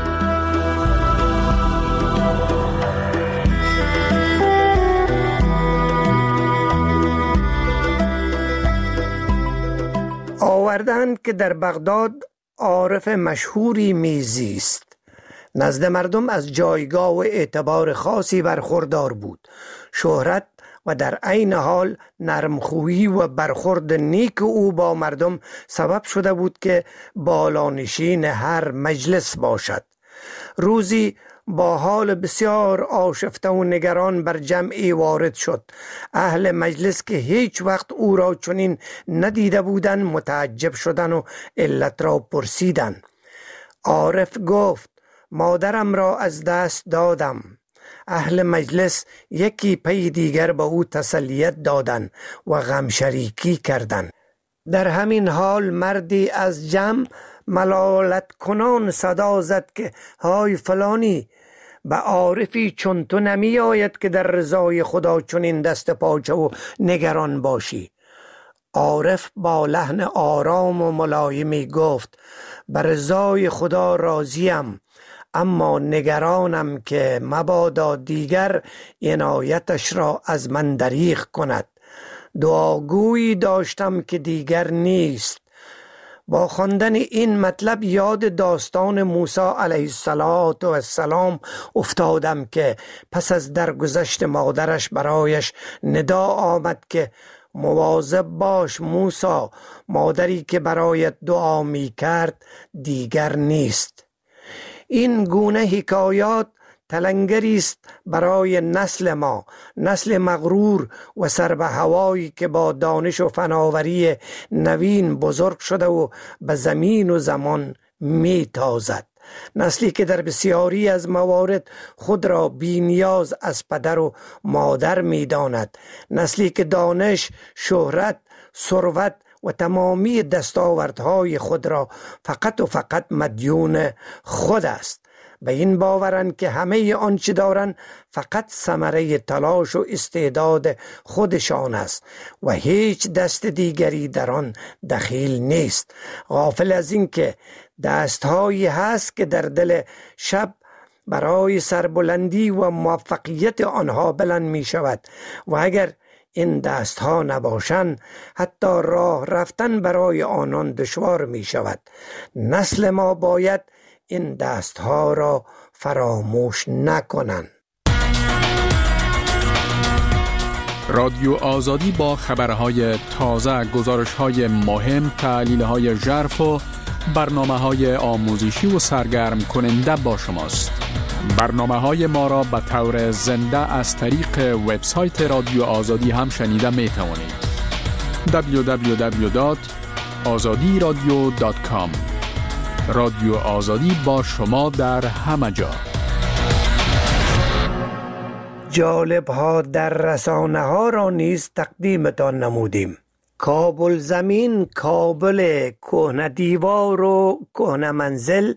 S13: آوردند که در بغداد عارف مشهوری میزیست. نزد مردم از جایگاه و اعتبار خاصی برخوردار بود. شهرت و در عین حال نرمخویی و برخورد نیک او با مردم سبب شده بود که بالانشین هر مجلس باشد. روزی با حال بسیار آشفته و نگران بر جمعی وارد شد. اهل مجلس که هیچ وقت او را چنین ندیده بودند متعجب شدند و علت را پرسیدند. عارف گفت مادرم را از دست دادم. اهل مجلس یکی پی دیگر به او تسلیت دادند و غم شریکی کردند. در همین حال مردی از جمع ملالت کنان صدا زد که های فلانی، به عارفی چون تو نمی آید که در رضای خدا چنین دست پاچه و نگران باشی. عارف با لحن آرام و ملایمی گفت به رضای خدا راضیم، اما نگرانم که مبادا دیگر عنایتش را از من دریغ کند. دعاگویی داشتم که دیگر نیست. با خواندن این مطلب یاد داستان موسی علیه السلام افتادم که پس از درگذشت مادرش برایش ندا آمد که مواظب باش موسی، مادری که برایت دعا می کرد دیگر نیست. این گونه حکایات تلنگری است برای نسل ما، نسل مغرور و سر به هوایی که با دانش و فناوری نوین بزرگ شده و به زمین و زمان می تازد. نسلی که در بسیاری از موارد خود را بی نیاز از پدر و مادر می داند. نسلی که دانش، شهرت، ثروت و تمامی دستاوردهای خود را فقط و فقط مدیون خود است. به این باورند که همه آنچه دارند فقط ثمره تلاش و استعداد خودشان است و هیچ دست دیگری در آن دخیل نیست. غافل از این که دستهایی هست که در دل شب برای سربلندی و موفقیت آنها بلند می شود و اگر این دست ها نباشند حتی راه رفتن برای آنان دشوار می شود. نسل ما باید این دست ها را فراموش نکنند.
S1: رادیو آزادی با خبرهای تازه، گزارش‌های مهم، تحلیل‌های ژرف و برنامه‌های آموزشی و سرگرم کننده با شماست. برنامه‌های ما را به طور زنده از طریق وبسایت رادیو آزادی هم شنیده می‌توانید. دبلیو دبلیو دبلیو دات آزادی رادیو دات کام. رادیو آزادی با شما در همه جا.
S13: جالب ها در رسانه ها را نیز تقدیمتان نمودیم. کابل زمین، کابل کهنه دیوار و کهنه منزل،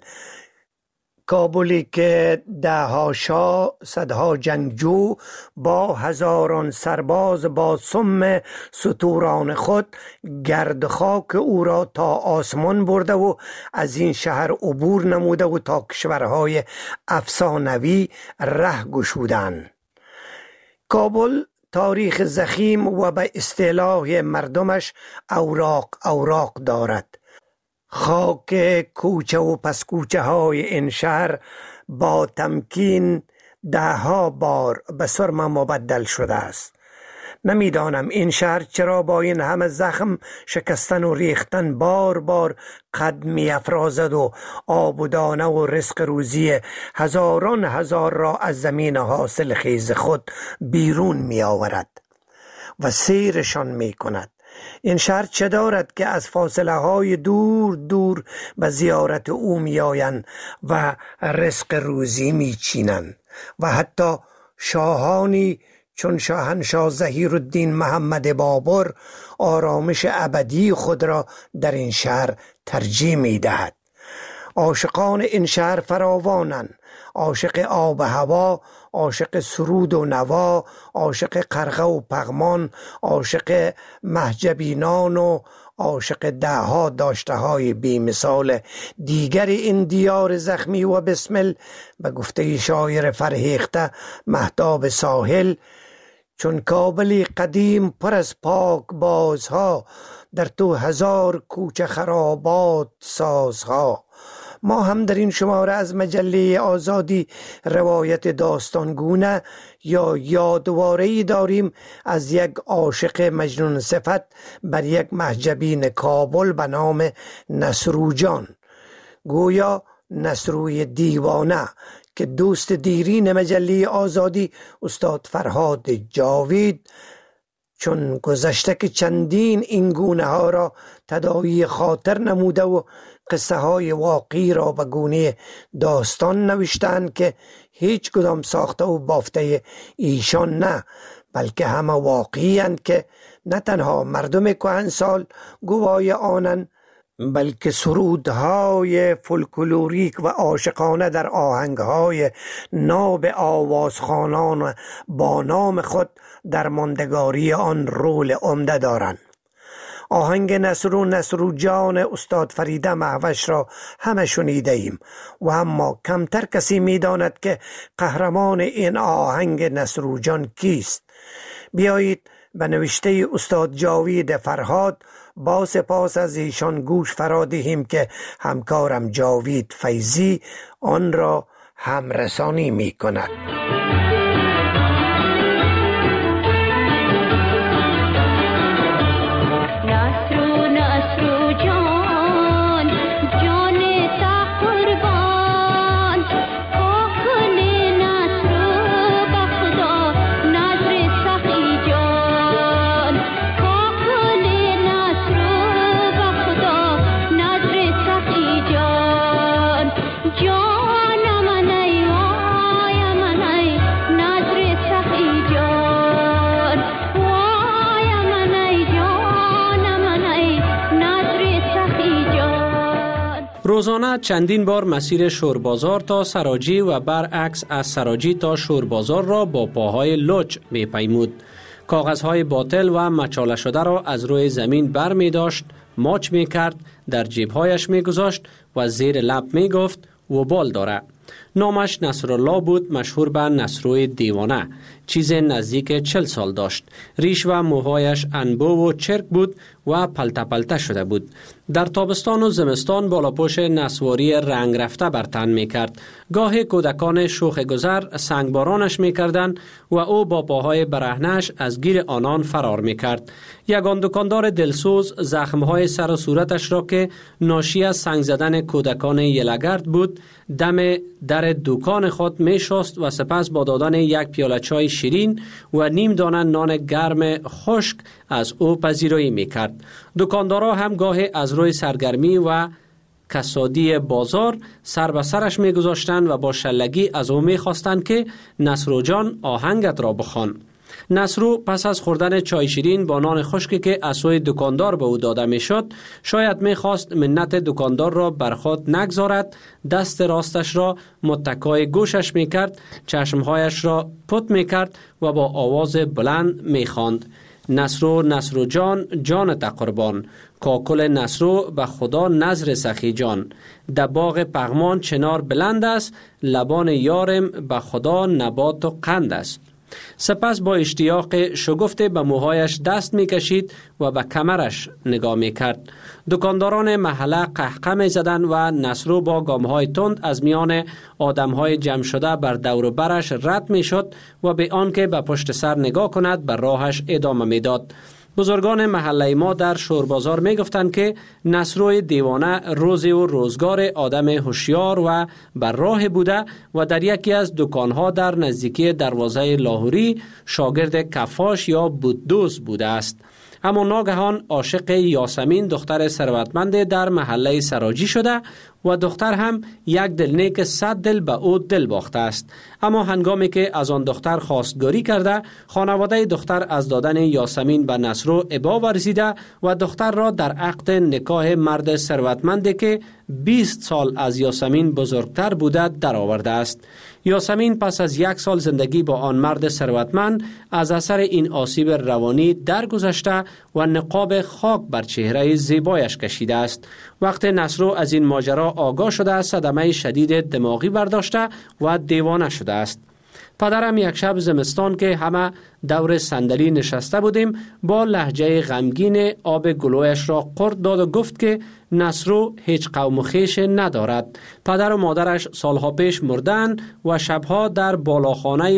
S13: کابلی که دهها شاه، صدها جنگجو با هزاران سرباز با سم ستوران خود گرد خاک او را تا آسمان برده و از این شهر عبور نموده و تا کشورهای افسانوی ره گشودند. کابل تاریخ ضخیم و به اصطلاح مردمش اوراق اوراق دارد. خاک کوچه و پس کوچه های این شهر با تمکین ده ها بار به سرم مبدل شده است. نمیدانم این شهر چرا با این همه زخم شکستن و ریختن بار بار قد می افرازد و آب و دانه و رزق روزی هزاران هزار را از زمین حاصل خیز خود بیرون می آورد و سیرشان می کند. این شهر چه دارد که از فاصله های دور دور به زیارت او می آیند و رزق روزی می چینند و حتی شاهانی چون شاهنشاه ظهیرالدین محمد بابر آرامش ابدی خود را در این شهر ترجیح می دهد. عاشقان این شهر فراوانند، عاشق آب و هوا، عاشق سرود و نوا، عاشق قرغه و پغمان، عاشق محجبینان و عاشق دهها داشته های بی مثال دیگر این دیار زخمی و بسمل. به گفته شاعر فرهیخته مهتاب ساحل، چون کابلی قدیم پر از پاک بازها، در تو هزار کوچه خرابات سازها. ما هم در این شماره از مجله آزادی روایت داستانگونه یا یادواره‌ای داریم از یک عاشق مجنون صفت بر یک محجبین کابل به نام نصرو جان، گویا نصروی دیوانه که دوست دیرین مجله آزادی استاد فرهاد جاوید چون گذشته که چندین این گونه ها را تداعی خاطر نموده و قصه های واقعی را به گونه داستان نوشتند که هیچ کدام ساخته و بافته ایشان نه، بلکه همه واقعی اند که نه تنها مردم کهنسال گوای آنند، بلکه سرودهای فولکلوریک و عاشقانه در آهنگهای ناب آوازخوانان با نام خود در ماندگاری آن رول عمده دارند. آهنگ نصرو نصرو جان استاد فریده مهوش را همه شنیده ایم و اما کمتر کسی می داند که قهرمان این آهنگ نصرو جان کیست. بیایید به نوشته استاد جاوید فرهاد با سپاس از ایشان گوش فرا دهیم که همکارم جاوید فیضی آن را همرسانی می کند.
S15: روزانه چندین بار مسیر شوربازار تا سراجی و برعکس از سراجی تا شوربازار را با پاهای لچ می پیمود. کاغذهای باطل و مچاله شده را از روی زمین بر می داشت، ماچ می کرد، در جیبهایش می گذاشت و زیر لب می گفت و بال داره. نامش نصرالله بود، مشهور به نصروی دیوانه. چیز نزدیک چل سال داشت. ریش و موهایش انبو و چرک بود و پلته پلته شده بود. در تابستان و زمستان بالاپوش نسواری رنگ رفته بر تن می کرد. گاهی کودکان شوخ گذر سنگبارانش می کردن و او با پاهای برهنش از گیر آنان فرار می کرد. یگان دکاندار دلسوز زخمهای سر و صورتش را که ناشی از سنگ زدن کودکان یلگرد بود دم در دکان خود می شست و سپس با دادن یک پیاله چای شیرین و نیم دانه نان گرم خشک از او پذیرایی می کرد. دکاندارا هم گاهی از روی سرگرمی و کسادی بازار سر به سرش می گذاشتند و با شلگی از او می خواستند که نصرو جان آهنگت را بخوان. نصرو پس از خوردن چای شیرین با نان خشکی که از سوی دکاندار به او داده می شد شاید می خواست منت دکاندار را بر خود نگذارد، دست راستش را متکای گوشش می کرد، چشمهایش را پت می کرد و با آواز بلند می خواند: نصرو نصرو جان جانت قربان، کاکل نصرو به خدا نظر سخی جان، در باغ پغمان چنار بلند است، لبان یارم به خدا نبات و قند است. سپس با اشتیاق شگفته به موهایش دست می کشید و به کمرش نگاه می کرد. دکانداران محله قهقه می زدند و نصرو با گامهای تند از میان آدمهای جمع شده بر دور و برش رد می شد و به آنکه به پشت سر نگاه کند بر راهش ادامه می داد. بزرگان محله ما در شوربازار می گفتند که نصروی دیوانه روزی و روزگار آدم هوشیار و بر راه بوده و در یکی از دکانها در نزدیکی دروازه لاهوری شاگرد کفاش یا بوددوز بوده است. اما ناگهان عاشق یاسمین دختر ثروتمند در محله سراجی شده و دختر هم یک دلنیک صد دل به او دل باخته است. اما هنگامی که از آن دختر خواستگاری کرده، خانواده دختر از دادن یاسمین به نصرو ابا ورزیده و دختر را در عقد نکاح مرد ثروتمندی که بیست سال از یاسمین بزرگتر بوده درآورده است. یاسمین پس از یک سال زندگی با آن مرد ثروتمند از اثر این آسیب روانی درگذشته و نقاب خاک بر چهره زیبایش کشیده است. وقت نصرو از این ماجرا آگاه شده صدمه شدید دماغی برداشته و دیوانه شده است. پدرم یک شب زمستان که همه دور صندلی نشسته بودیم با لهجه غمگین آب گلویش را قرت داد و گفت که نصرو هیچ قوم و خویش ندارد. پدر و مادرش سالها پیش مردند و شبها در بالاخانه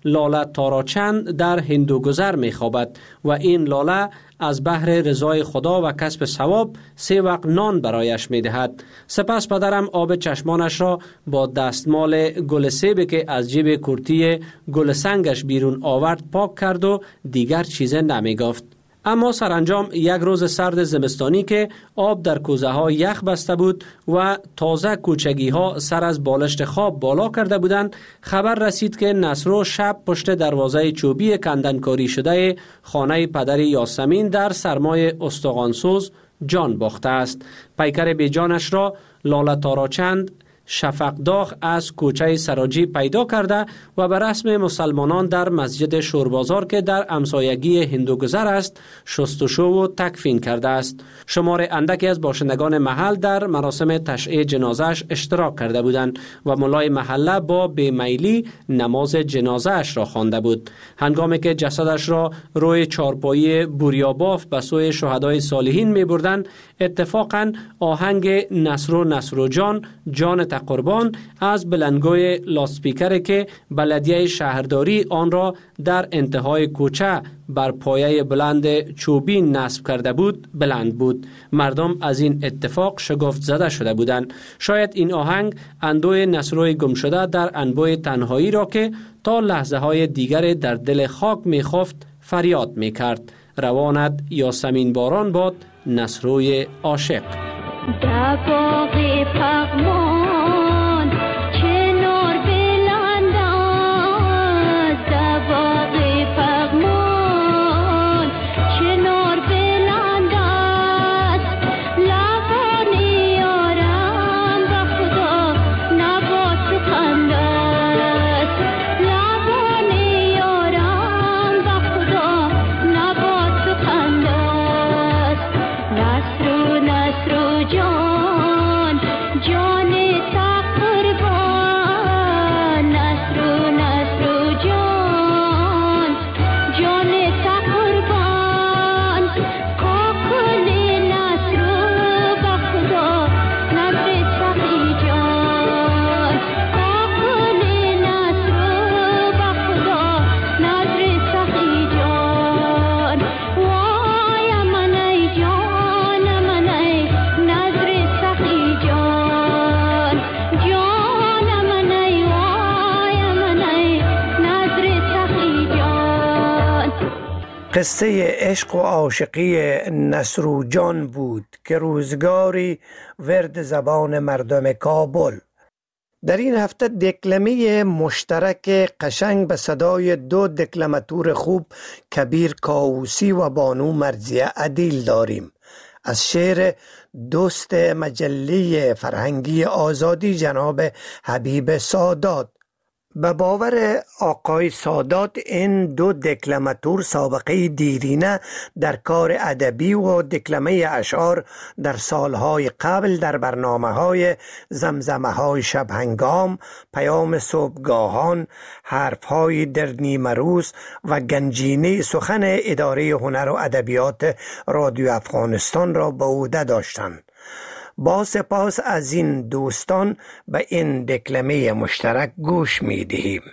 S15: لاله تاراچند در هندوگذر می خوابد و این لاله از بحر رضای خدا و کسب ثواب سه وقت نان برایش می دهد. سپس پدرم آب چشمانش را با دستمال گل سیبی که از جیب کرتی گل سنگش بیرون آورد پاک کرد و دیگر چیز نمی گفت. اما سرانجام یک روز سرد زمستانی که آب در کوزه ها یخ بسته بود و تازه کوچگی ها سر از بالشت خواب بالا کرده بودند، خبر رسید که نصرو شب پشت دروازه چوبی کندنکاری شده خانه پدر یاسمین در سرمای استخوانسوز جان باخته است. پیکر بیجانش را لاله تاراچند شفقداغ از کوچه سراجی پیدا کرده و به رسم مسلمانان در مسجد شوربازار که در همسایگی هندوگذر است شستشو و تکفین کرده است. شمار اندکی از باشندگان محل در مراسم تشییع جنازه‌اش اشتراک کرده بودند و ملای محله با بیمیلی نماز جنازه‌اش را خوانده بود. هنگامی که جسدش را روی چارپایی بوریاباف به سوی شهدای صالحین می‌بردند، اتفاقاً آهنگ نصرو نصرو جان جان قربان از بلندگوی لاسپیکر که بلدیه شهرداری آن را در انتهای کوچه بر پایه بلند چوبی نصب کرده بود بلند بود. مردم از این اتفاق شگفت زده شده بودند. شاید این آهنگ اندوه نصروی گم شده در انبوه تنهایی را که تا لحظه های دیگر در دل خاک می خفت فریاد می کرد. روانت یاسمین باران باد نصروی عاشق.
S20: در باغ پغمان کنار بلند است، در باغ پغمان کنار بلند است، لبان یارم به خدا نبات سخند است، لبان یارم به خدا نبات سخند است. نصرو نصرو جان جان تا قربان، نصرو نصرو جان جان تا قربان، کاکل نصرو به خدا نظر سخی جان، کاکل نصرو به خدا نظر سخی جان. وای من ای جان من ای نظر سخی جان، جان من ای وای من ای نظر سخی جان.
S13: قصه عشق و عاشقی نصرو جان بود که روزگاری ورد زبان مردم کابل. در این هفته دکلمه مشترک قشنگ به صدای دو دکلماتور خوب کبیر کاووسی و بانو مرزیه عدیل داریم. از شعر دوست مجله فرهنگی آزادی جناب حبیب سادات. به باور آقای سادات این دو دکلماتور سابقه دیرینه در کار ادبی و دکلمه اشعار در سالهای قبل در برنامه‌های زمزمه‌های شبهنگام، پیام صبحگاهان، حرف‌های در نیمه روز و گنجینه سخن اداره هنر و ادبیات رادیو افغانستان را به عهده داشتند. با سپاس از این دوستان به این دکلمه مشترک گوش می دهیم.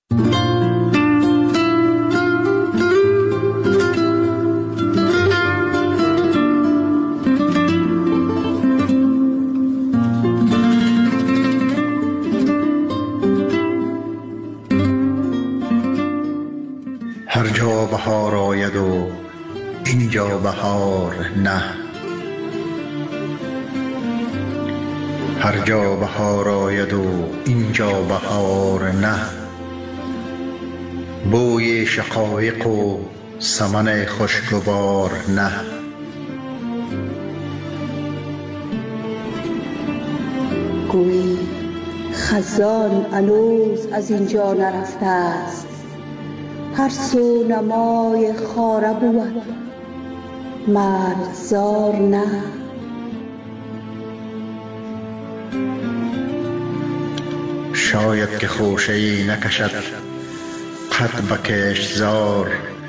S8: هر جا بهار آید و اینجا بهار نه، هر جا بهار آید و اینجا بهار نه، بوی شقایق و سمن خوشگوار نه.
S21: گویی خزان هنوز از اینجا نرفته است، هر سو نمای خاره بود مرغزار نه.
S8: شاید که خوشه‌ای نکشد قد به کشتزار،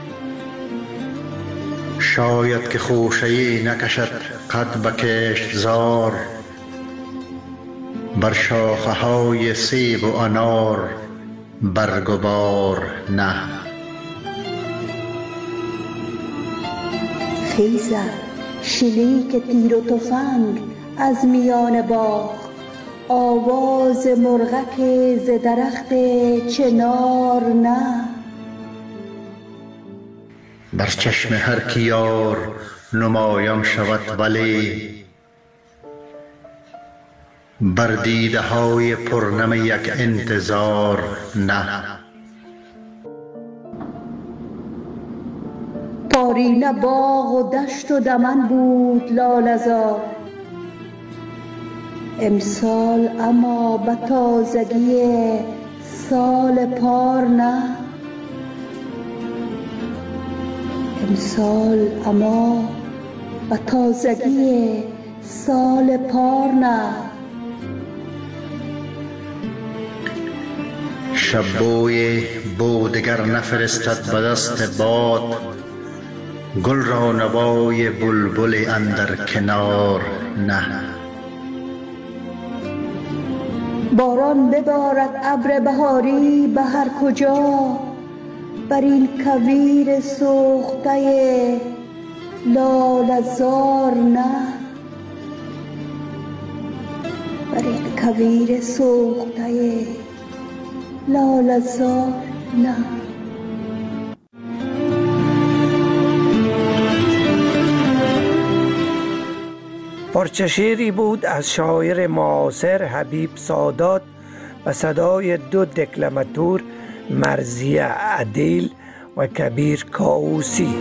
S8: شاید که خوشه‌ای نکشد قد به کشتزار، بر شاخه های سیب و انار
S11: برگ و بار نه.
S21: خیزد شلیک تیر و تفنگ از میان باغ، آواز مرغک ز درخت چنار نه.
S11: بر چشم هر کی یار نمایان شود ولی، بر دیده های پرنم یک انتظار نه.
S21: پارینه باغ و دشت و دمن بود لاله‌زار، امسال اما به تازگی سال پار نه. امسال اما به تازگی سال پار نه.
S11: شب بوی بودگر نفرستد به دست باد، گل را نوای بلبل اندر کنار نه.
S21: باران ببارد ابر بهاری به هر کجا، بر این کویر سوخته لاله‌زار نه. بر این کویر سوخته لاله‌زار نه.
S13: پارچه شعری بود از شاعر معاصر حبیب سادات و صدای دو دکلماتور مرضیه عدیل و کبیر کاووسی.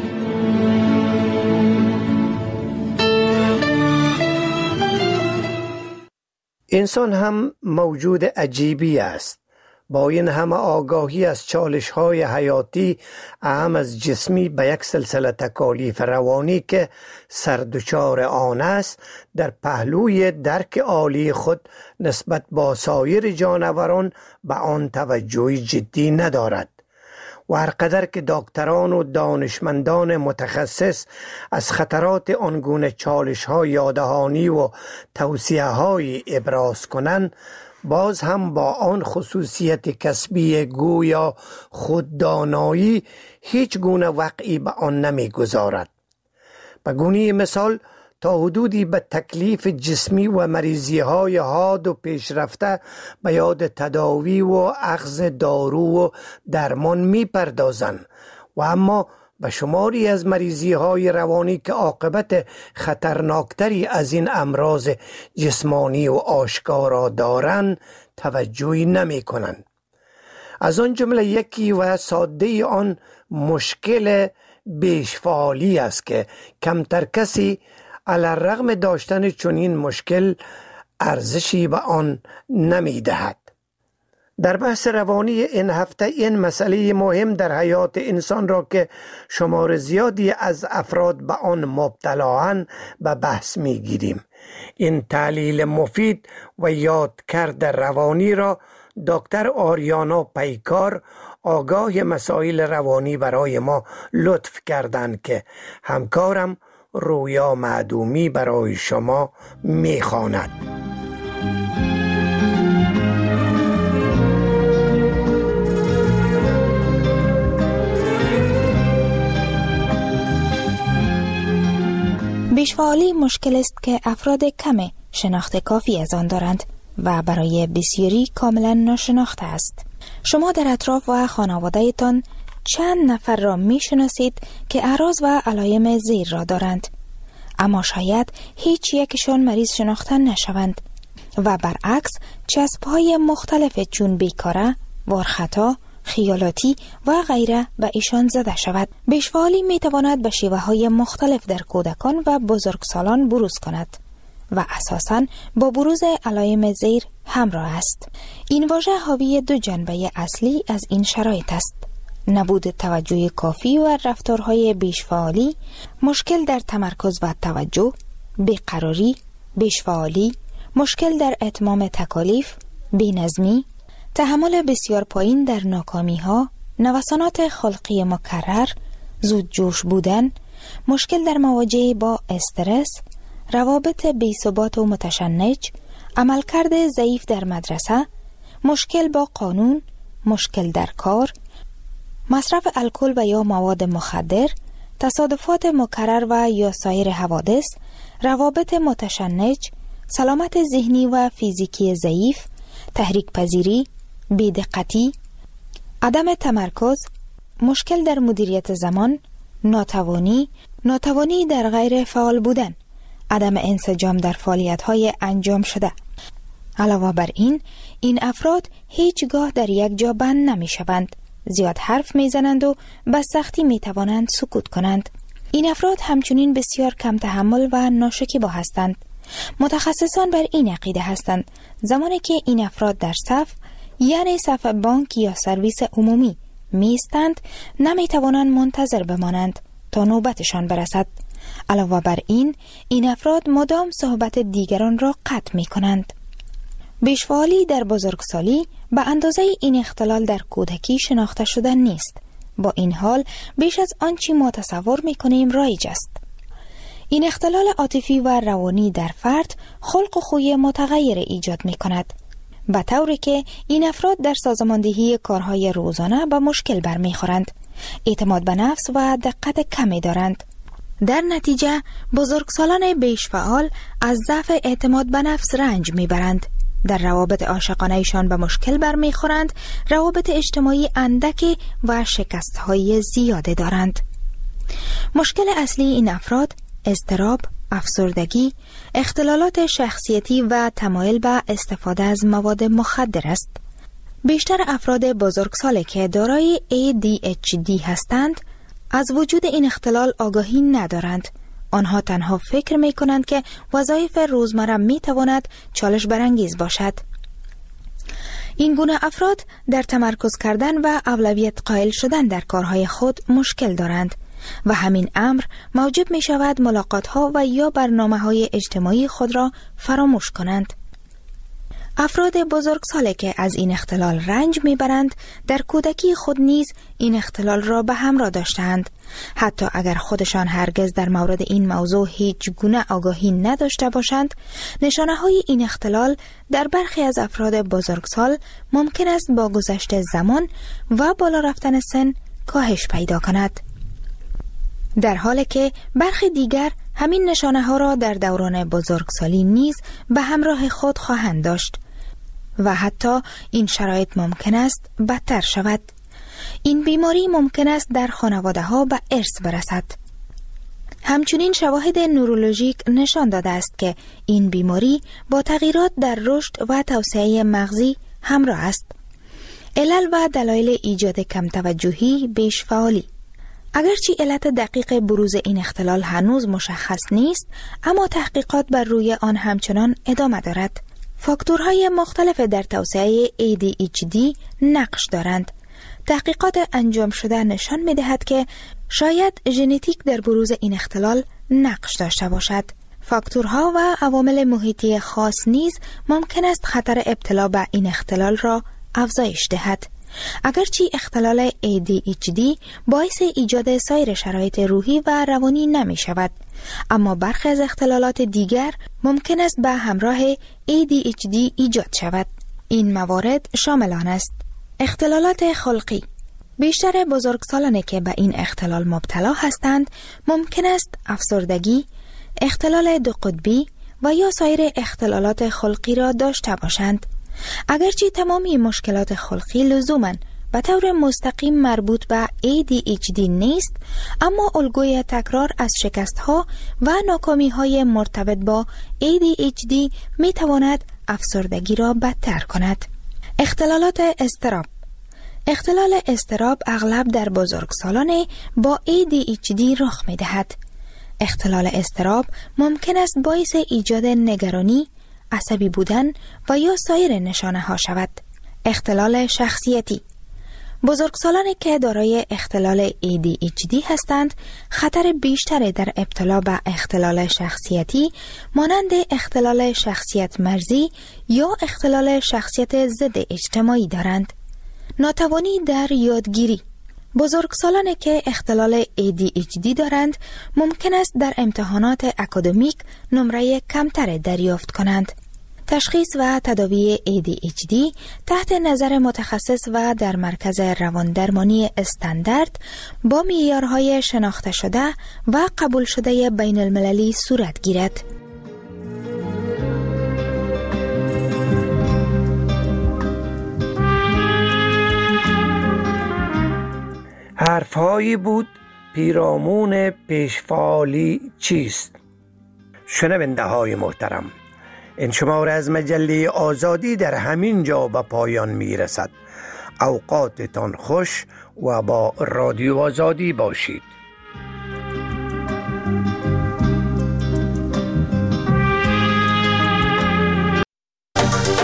S13: انسان هم موجود عجیبی است. با این همه آگاهی از چالش‌های حیاتی، اهم از جسمی، به یک سلسله تکالیف روانی که سردچار آن است، در پهلوی درک عالی خود نسبت با سایر جانوران به آن توجهی جدی ندارد. و هر قدر که دکتران و دانشمندان متخصص از خطرات آنگونه چالش‌های یادهانی و توصیه‌های ابراز کنند، باز هم با آن خصوصیت کسبی گویا خوددانایی هیچ گونه وقعی به آن نمی گذارد. به گونه مثال تا حدودی به تکلیف جسمی و مریضی های حاد و پیشرفته به یاد تداوی و اخذ دارو و درمان می پردازند و اما به شماری از مریضی های روانی که عاقبت خطرناکتری از این امراض جسمانی و آشکارا دارند توجهی نمی کنند. از آن جمله یکی و ساده آن مشکل بیشفعالی است که کمتر کسی علی‌الرغم داشتن چنین مشکل ارزشی به آن نمی دهد. در بحث روانی این هفته این مسئله مهم در حیات انسان را که شمار زیادی از افراد به آن مبتلااند به بحث می گیریم. این تحلیل مفید و یادکرد روانی را دکتر آریانا پیکار، آگاه مسائل روانی، برای ما لطف کردند که همکارم رویا معدومی برای شما می خواند.
S16: بیشفعالی مشکل است که افراد کم شناخت کافی از آن دارند و برای بسیاری کاملا ناشناخته است. شما در اطراف و خانواده تان چند نفر را می شناسید که اعراض و علائم زیر را دارند، اما شاید هیچ یکشان مریض شناخته نشوند و برعکس چسب‌های مختلف چون بیکاره، وارخطا، خیالاتی و غیره به ایشان زده شود. بیشفعالی می تواند به شیوه های مختلف در کودکان و بزرگسالان بروز کند و اساساً با بروز علائم زیر همراه است. این واژه حاوی دو جنبه اصلی از این شرایط است: نبود توجه کافی و رفتارهای بیشفعالی، مشکل در تمرکز و توجه، بیقراری، بیشفعالی، مشکل در اتمام تکالیف، بی‌نظمی، تحمل بسیار پایین در ناکامی ها، نوسانات خلقی مکرر، زود جوش بودن، مشکل در مواجهه با استرس، روابط بی‌ثبات و متشنج، عملکرد ضعیف در مدرسه، مشکل با قانون، مشکل در کار، مصرف الکل و یا مواد مخدر، تصادفات مکرر و یا سایر حوادث، روابط متشنج، سلامت ذهنی و فیزیکی ضعیف، تحریک پذیری، بی‌دقتی، عدم تمرکز، مشکل در مدیریت زمان، ناتوانی، ناتوانی در غیر فعال بودن، عدم انسجام در فعالیت‌های انجام شده. علاوه بر این، این افراد هیچگاه در یک جا بند نمی‌شوند، زیاد حرف می‌زنند و به سختی می‌توانند سکوت کنند. این افراد همچنین بسیار کم تحمل و ناشکیبا هستند. متخصصان بر این عقیده هستند زمانی که این افراد در صف، یعنی صف بانک یا سرویس عمومی میستند، نمیتوانند منتظر بمانند تا نوبتشان برسد. علاوه بر این، این افراد مدام صحبت دیگران را قطع می کنند. بیشفعالی در بزرگسالی به اندازه این اختلال در کودکی شناخته شده نیست. با این حال بیش از آنچه ما تصور می کنیم رایج است. این اختلال عاطفی و روانی در فرد خلق و خوی متغیر ایجاد می کند، به طوری که این افراد در سازماندهی کارهای روزانه به مشکل برمیخورند، اعتماد به نفس و دقت کمی دارند. در نتیجه بزرگسالان بیش فعال از ضعف اعتماد به نفس رنج میبرند. در روابط عاشقانه‌شان به مشکل برمیخورند، روابط اجتماعی اندکی و شکست‌های زیاده دارند. مشکل اصلی این افراد اضطراب، افسردگی، اختلالات شخصیتی و تمایل به استفاده از مواد مخدر است. بیشتر افراد بزرگسال که دارای ای دی اچ دی هستند از وجود این اختلال آگاهی ندارند. آنها تنها فکر می کنند که وظایف روزمره می تواند چالش برانگیز باشد. این گونه افراد در تمرکز کردن و اولویت قائل شدن در کارهای خود مشکل دارند و همین امر موجب می شود ملاقات ها و یا برنامه های اجتماعی خود را فراموش کنند. افراد بزرگسال که از این اختلال رنج میبرند در کودکی خود نیز این اختلال را به همراه داشتند. حتی اگر خودشان هرگز در مورد این موضوع هیچ گونه آگاهی نداشته باشند، نشانه های این اختلال در برخی از افراد بزرگسال ممکن است با گذشت زمان و بالا رفتن سن کاهش پیدا کند، در حالی که برخی دیگر همین نشانه ها را در دوران بزرگسالی نیز به همراه خود خواهند داشت و حتی این شرایط ممکن است بدتر شود. این بیماری ممکن است در خانواده ها به ارث برسد. همچنین شواهد نورولوژیک نشان داده است که این بیماری با تغییرات در رشد و توسعه مغزی همراه است. علل و دلایل ایجاد کم توجهی، بیش فعالی. اگرچه علت دقیق بروز این اختلال هنوز مشخص نیست، اما تحقیقات بر روی آن همچنان ادامه دارد. فاکتورهای مختلف در توسعه ای دی اچ دی نقش دارند. تحقیقات انجام شده نشان می دهد که شاید ژنتیک در بروز این اختلال نقش داشته باشد. فاکتورها و عوامل محیطی خاص نیز ممکن است خطر ابتلا به این اختلال را افزایش دهد. اگرچه اختلال ای دی اچ دی باعث ایجاد سایر شرایط روحی و روانی نمی شود، اما برخی از اختلالات دیگر ممکن است به همراه ای دی اچ دی ایجاد شود. این موارد شامل آن است: اختلالات خلقی. بیشتر بزرگسالانی که به این اختلال مبتلا هستند ممکن است افسردگی، اختلال دو قطبی و یا سایر اختلالات خلقی را داشته باشند. اگرچه تمامی مشکلات خلقی لزوماً به طور مستقیم مربوط به ای دی اچ دی نیست، اما الگوی تکرار از شکست‌ها و ناکامی‌های مرتبط با ای دی اچ دی می‌تواند افسردگی را بدتر کند. اختلالات اضطراب. اختلال اضطراب اغلب در بزرگسالان با ای دی اچ دی رخ می‌دهد. اختلال اضطراب ممکن است باعث ایجاد نگرانی، عصبی بودن و یا سایر نشانه ها شود. اختلال شخصیتی. بزرگسالانی که دارای اختلال ای دی اچ دی هستند خطر بیشتری در ابتلا به اختلال شخصیتی مانند اختلال شخصیت مرزی یا اختلال شخصیت ضد اجتماعی دارند. ناتوانی در یادگیری. بزرگسالانی که اختلال ای دی اچ دی دارند ممکن است در امتحانات اکادمیک نمره کمتر دریافت کنند. تشخیص و تداوی ای دی اچ دی تحت نظر متخصص و در مرکز رواندرمانی استاندارد با معیارهای شناخته شده و قبول شده بین المللی صورت گیرد.
S13: حرفهایی بود پیرامون پیشفالی چیست؟ شنونده های محترم، این شماره از مجله آزادی در همین جا به پایان می رسد. اوقاتتان خوش و با رادیو آزادی باشید.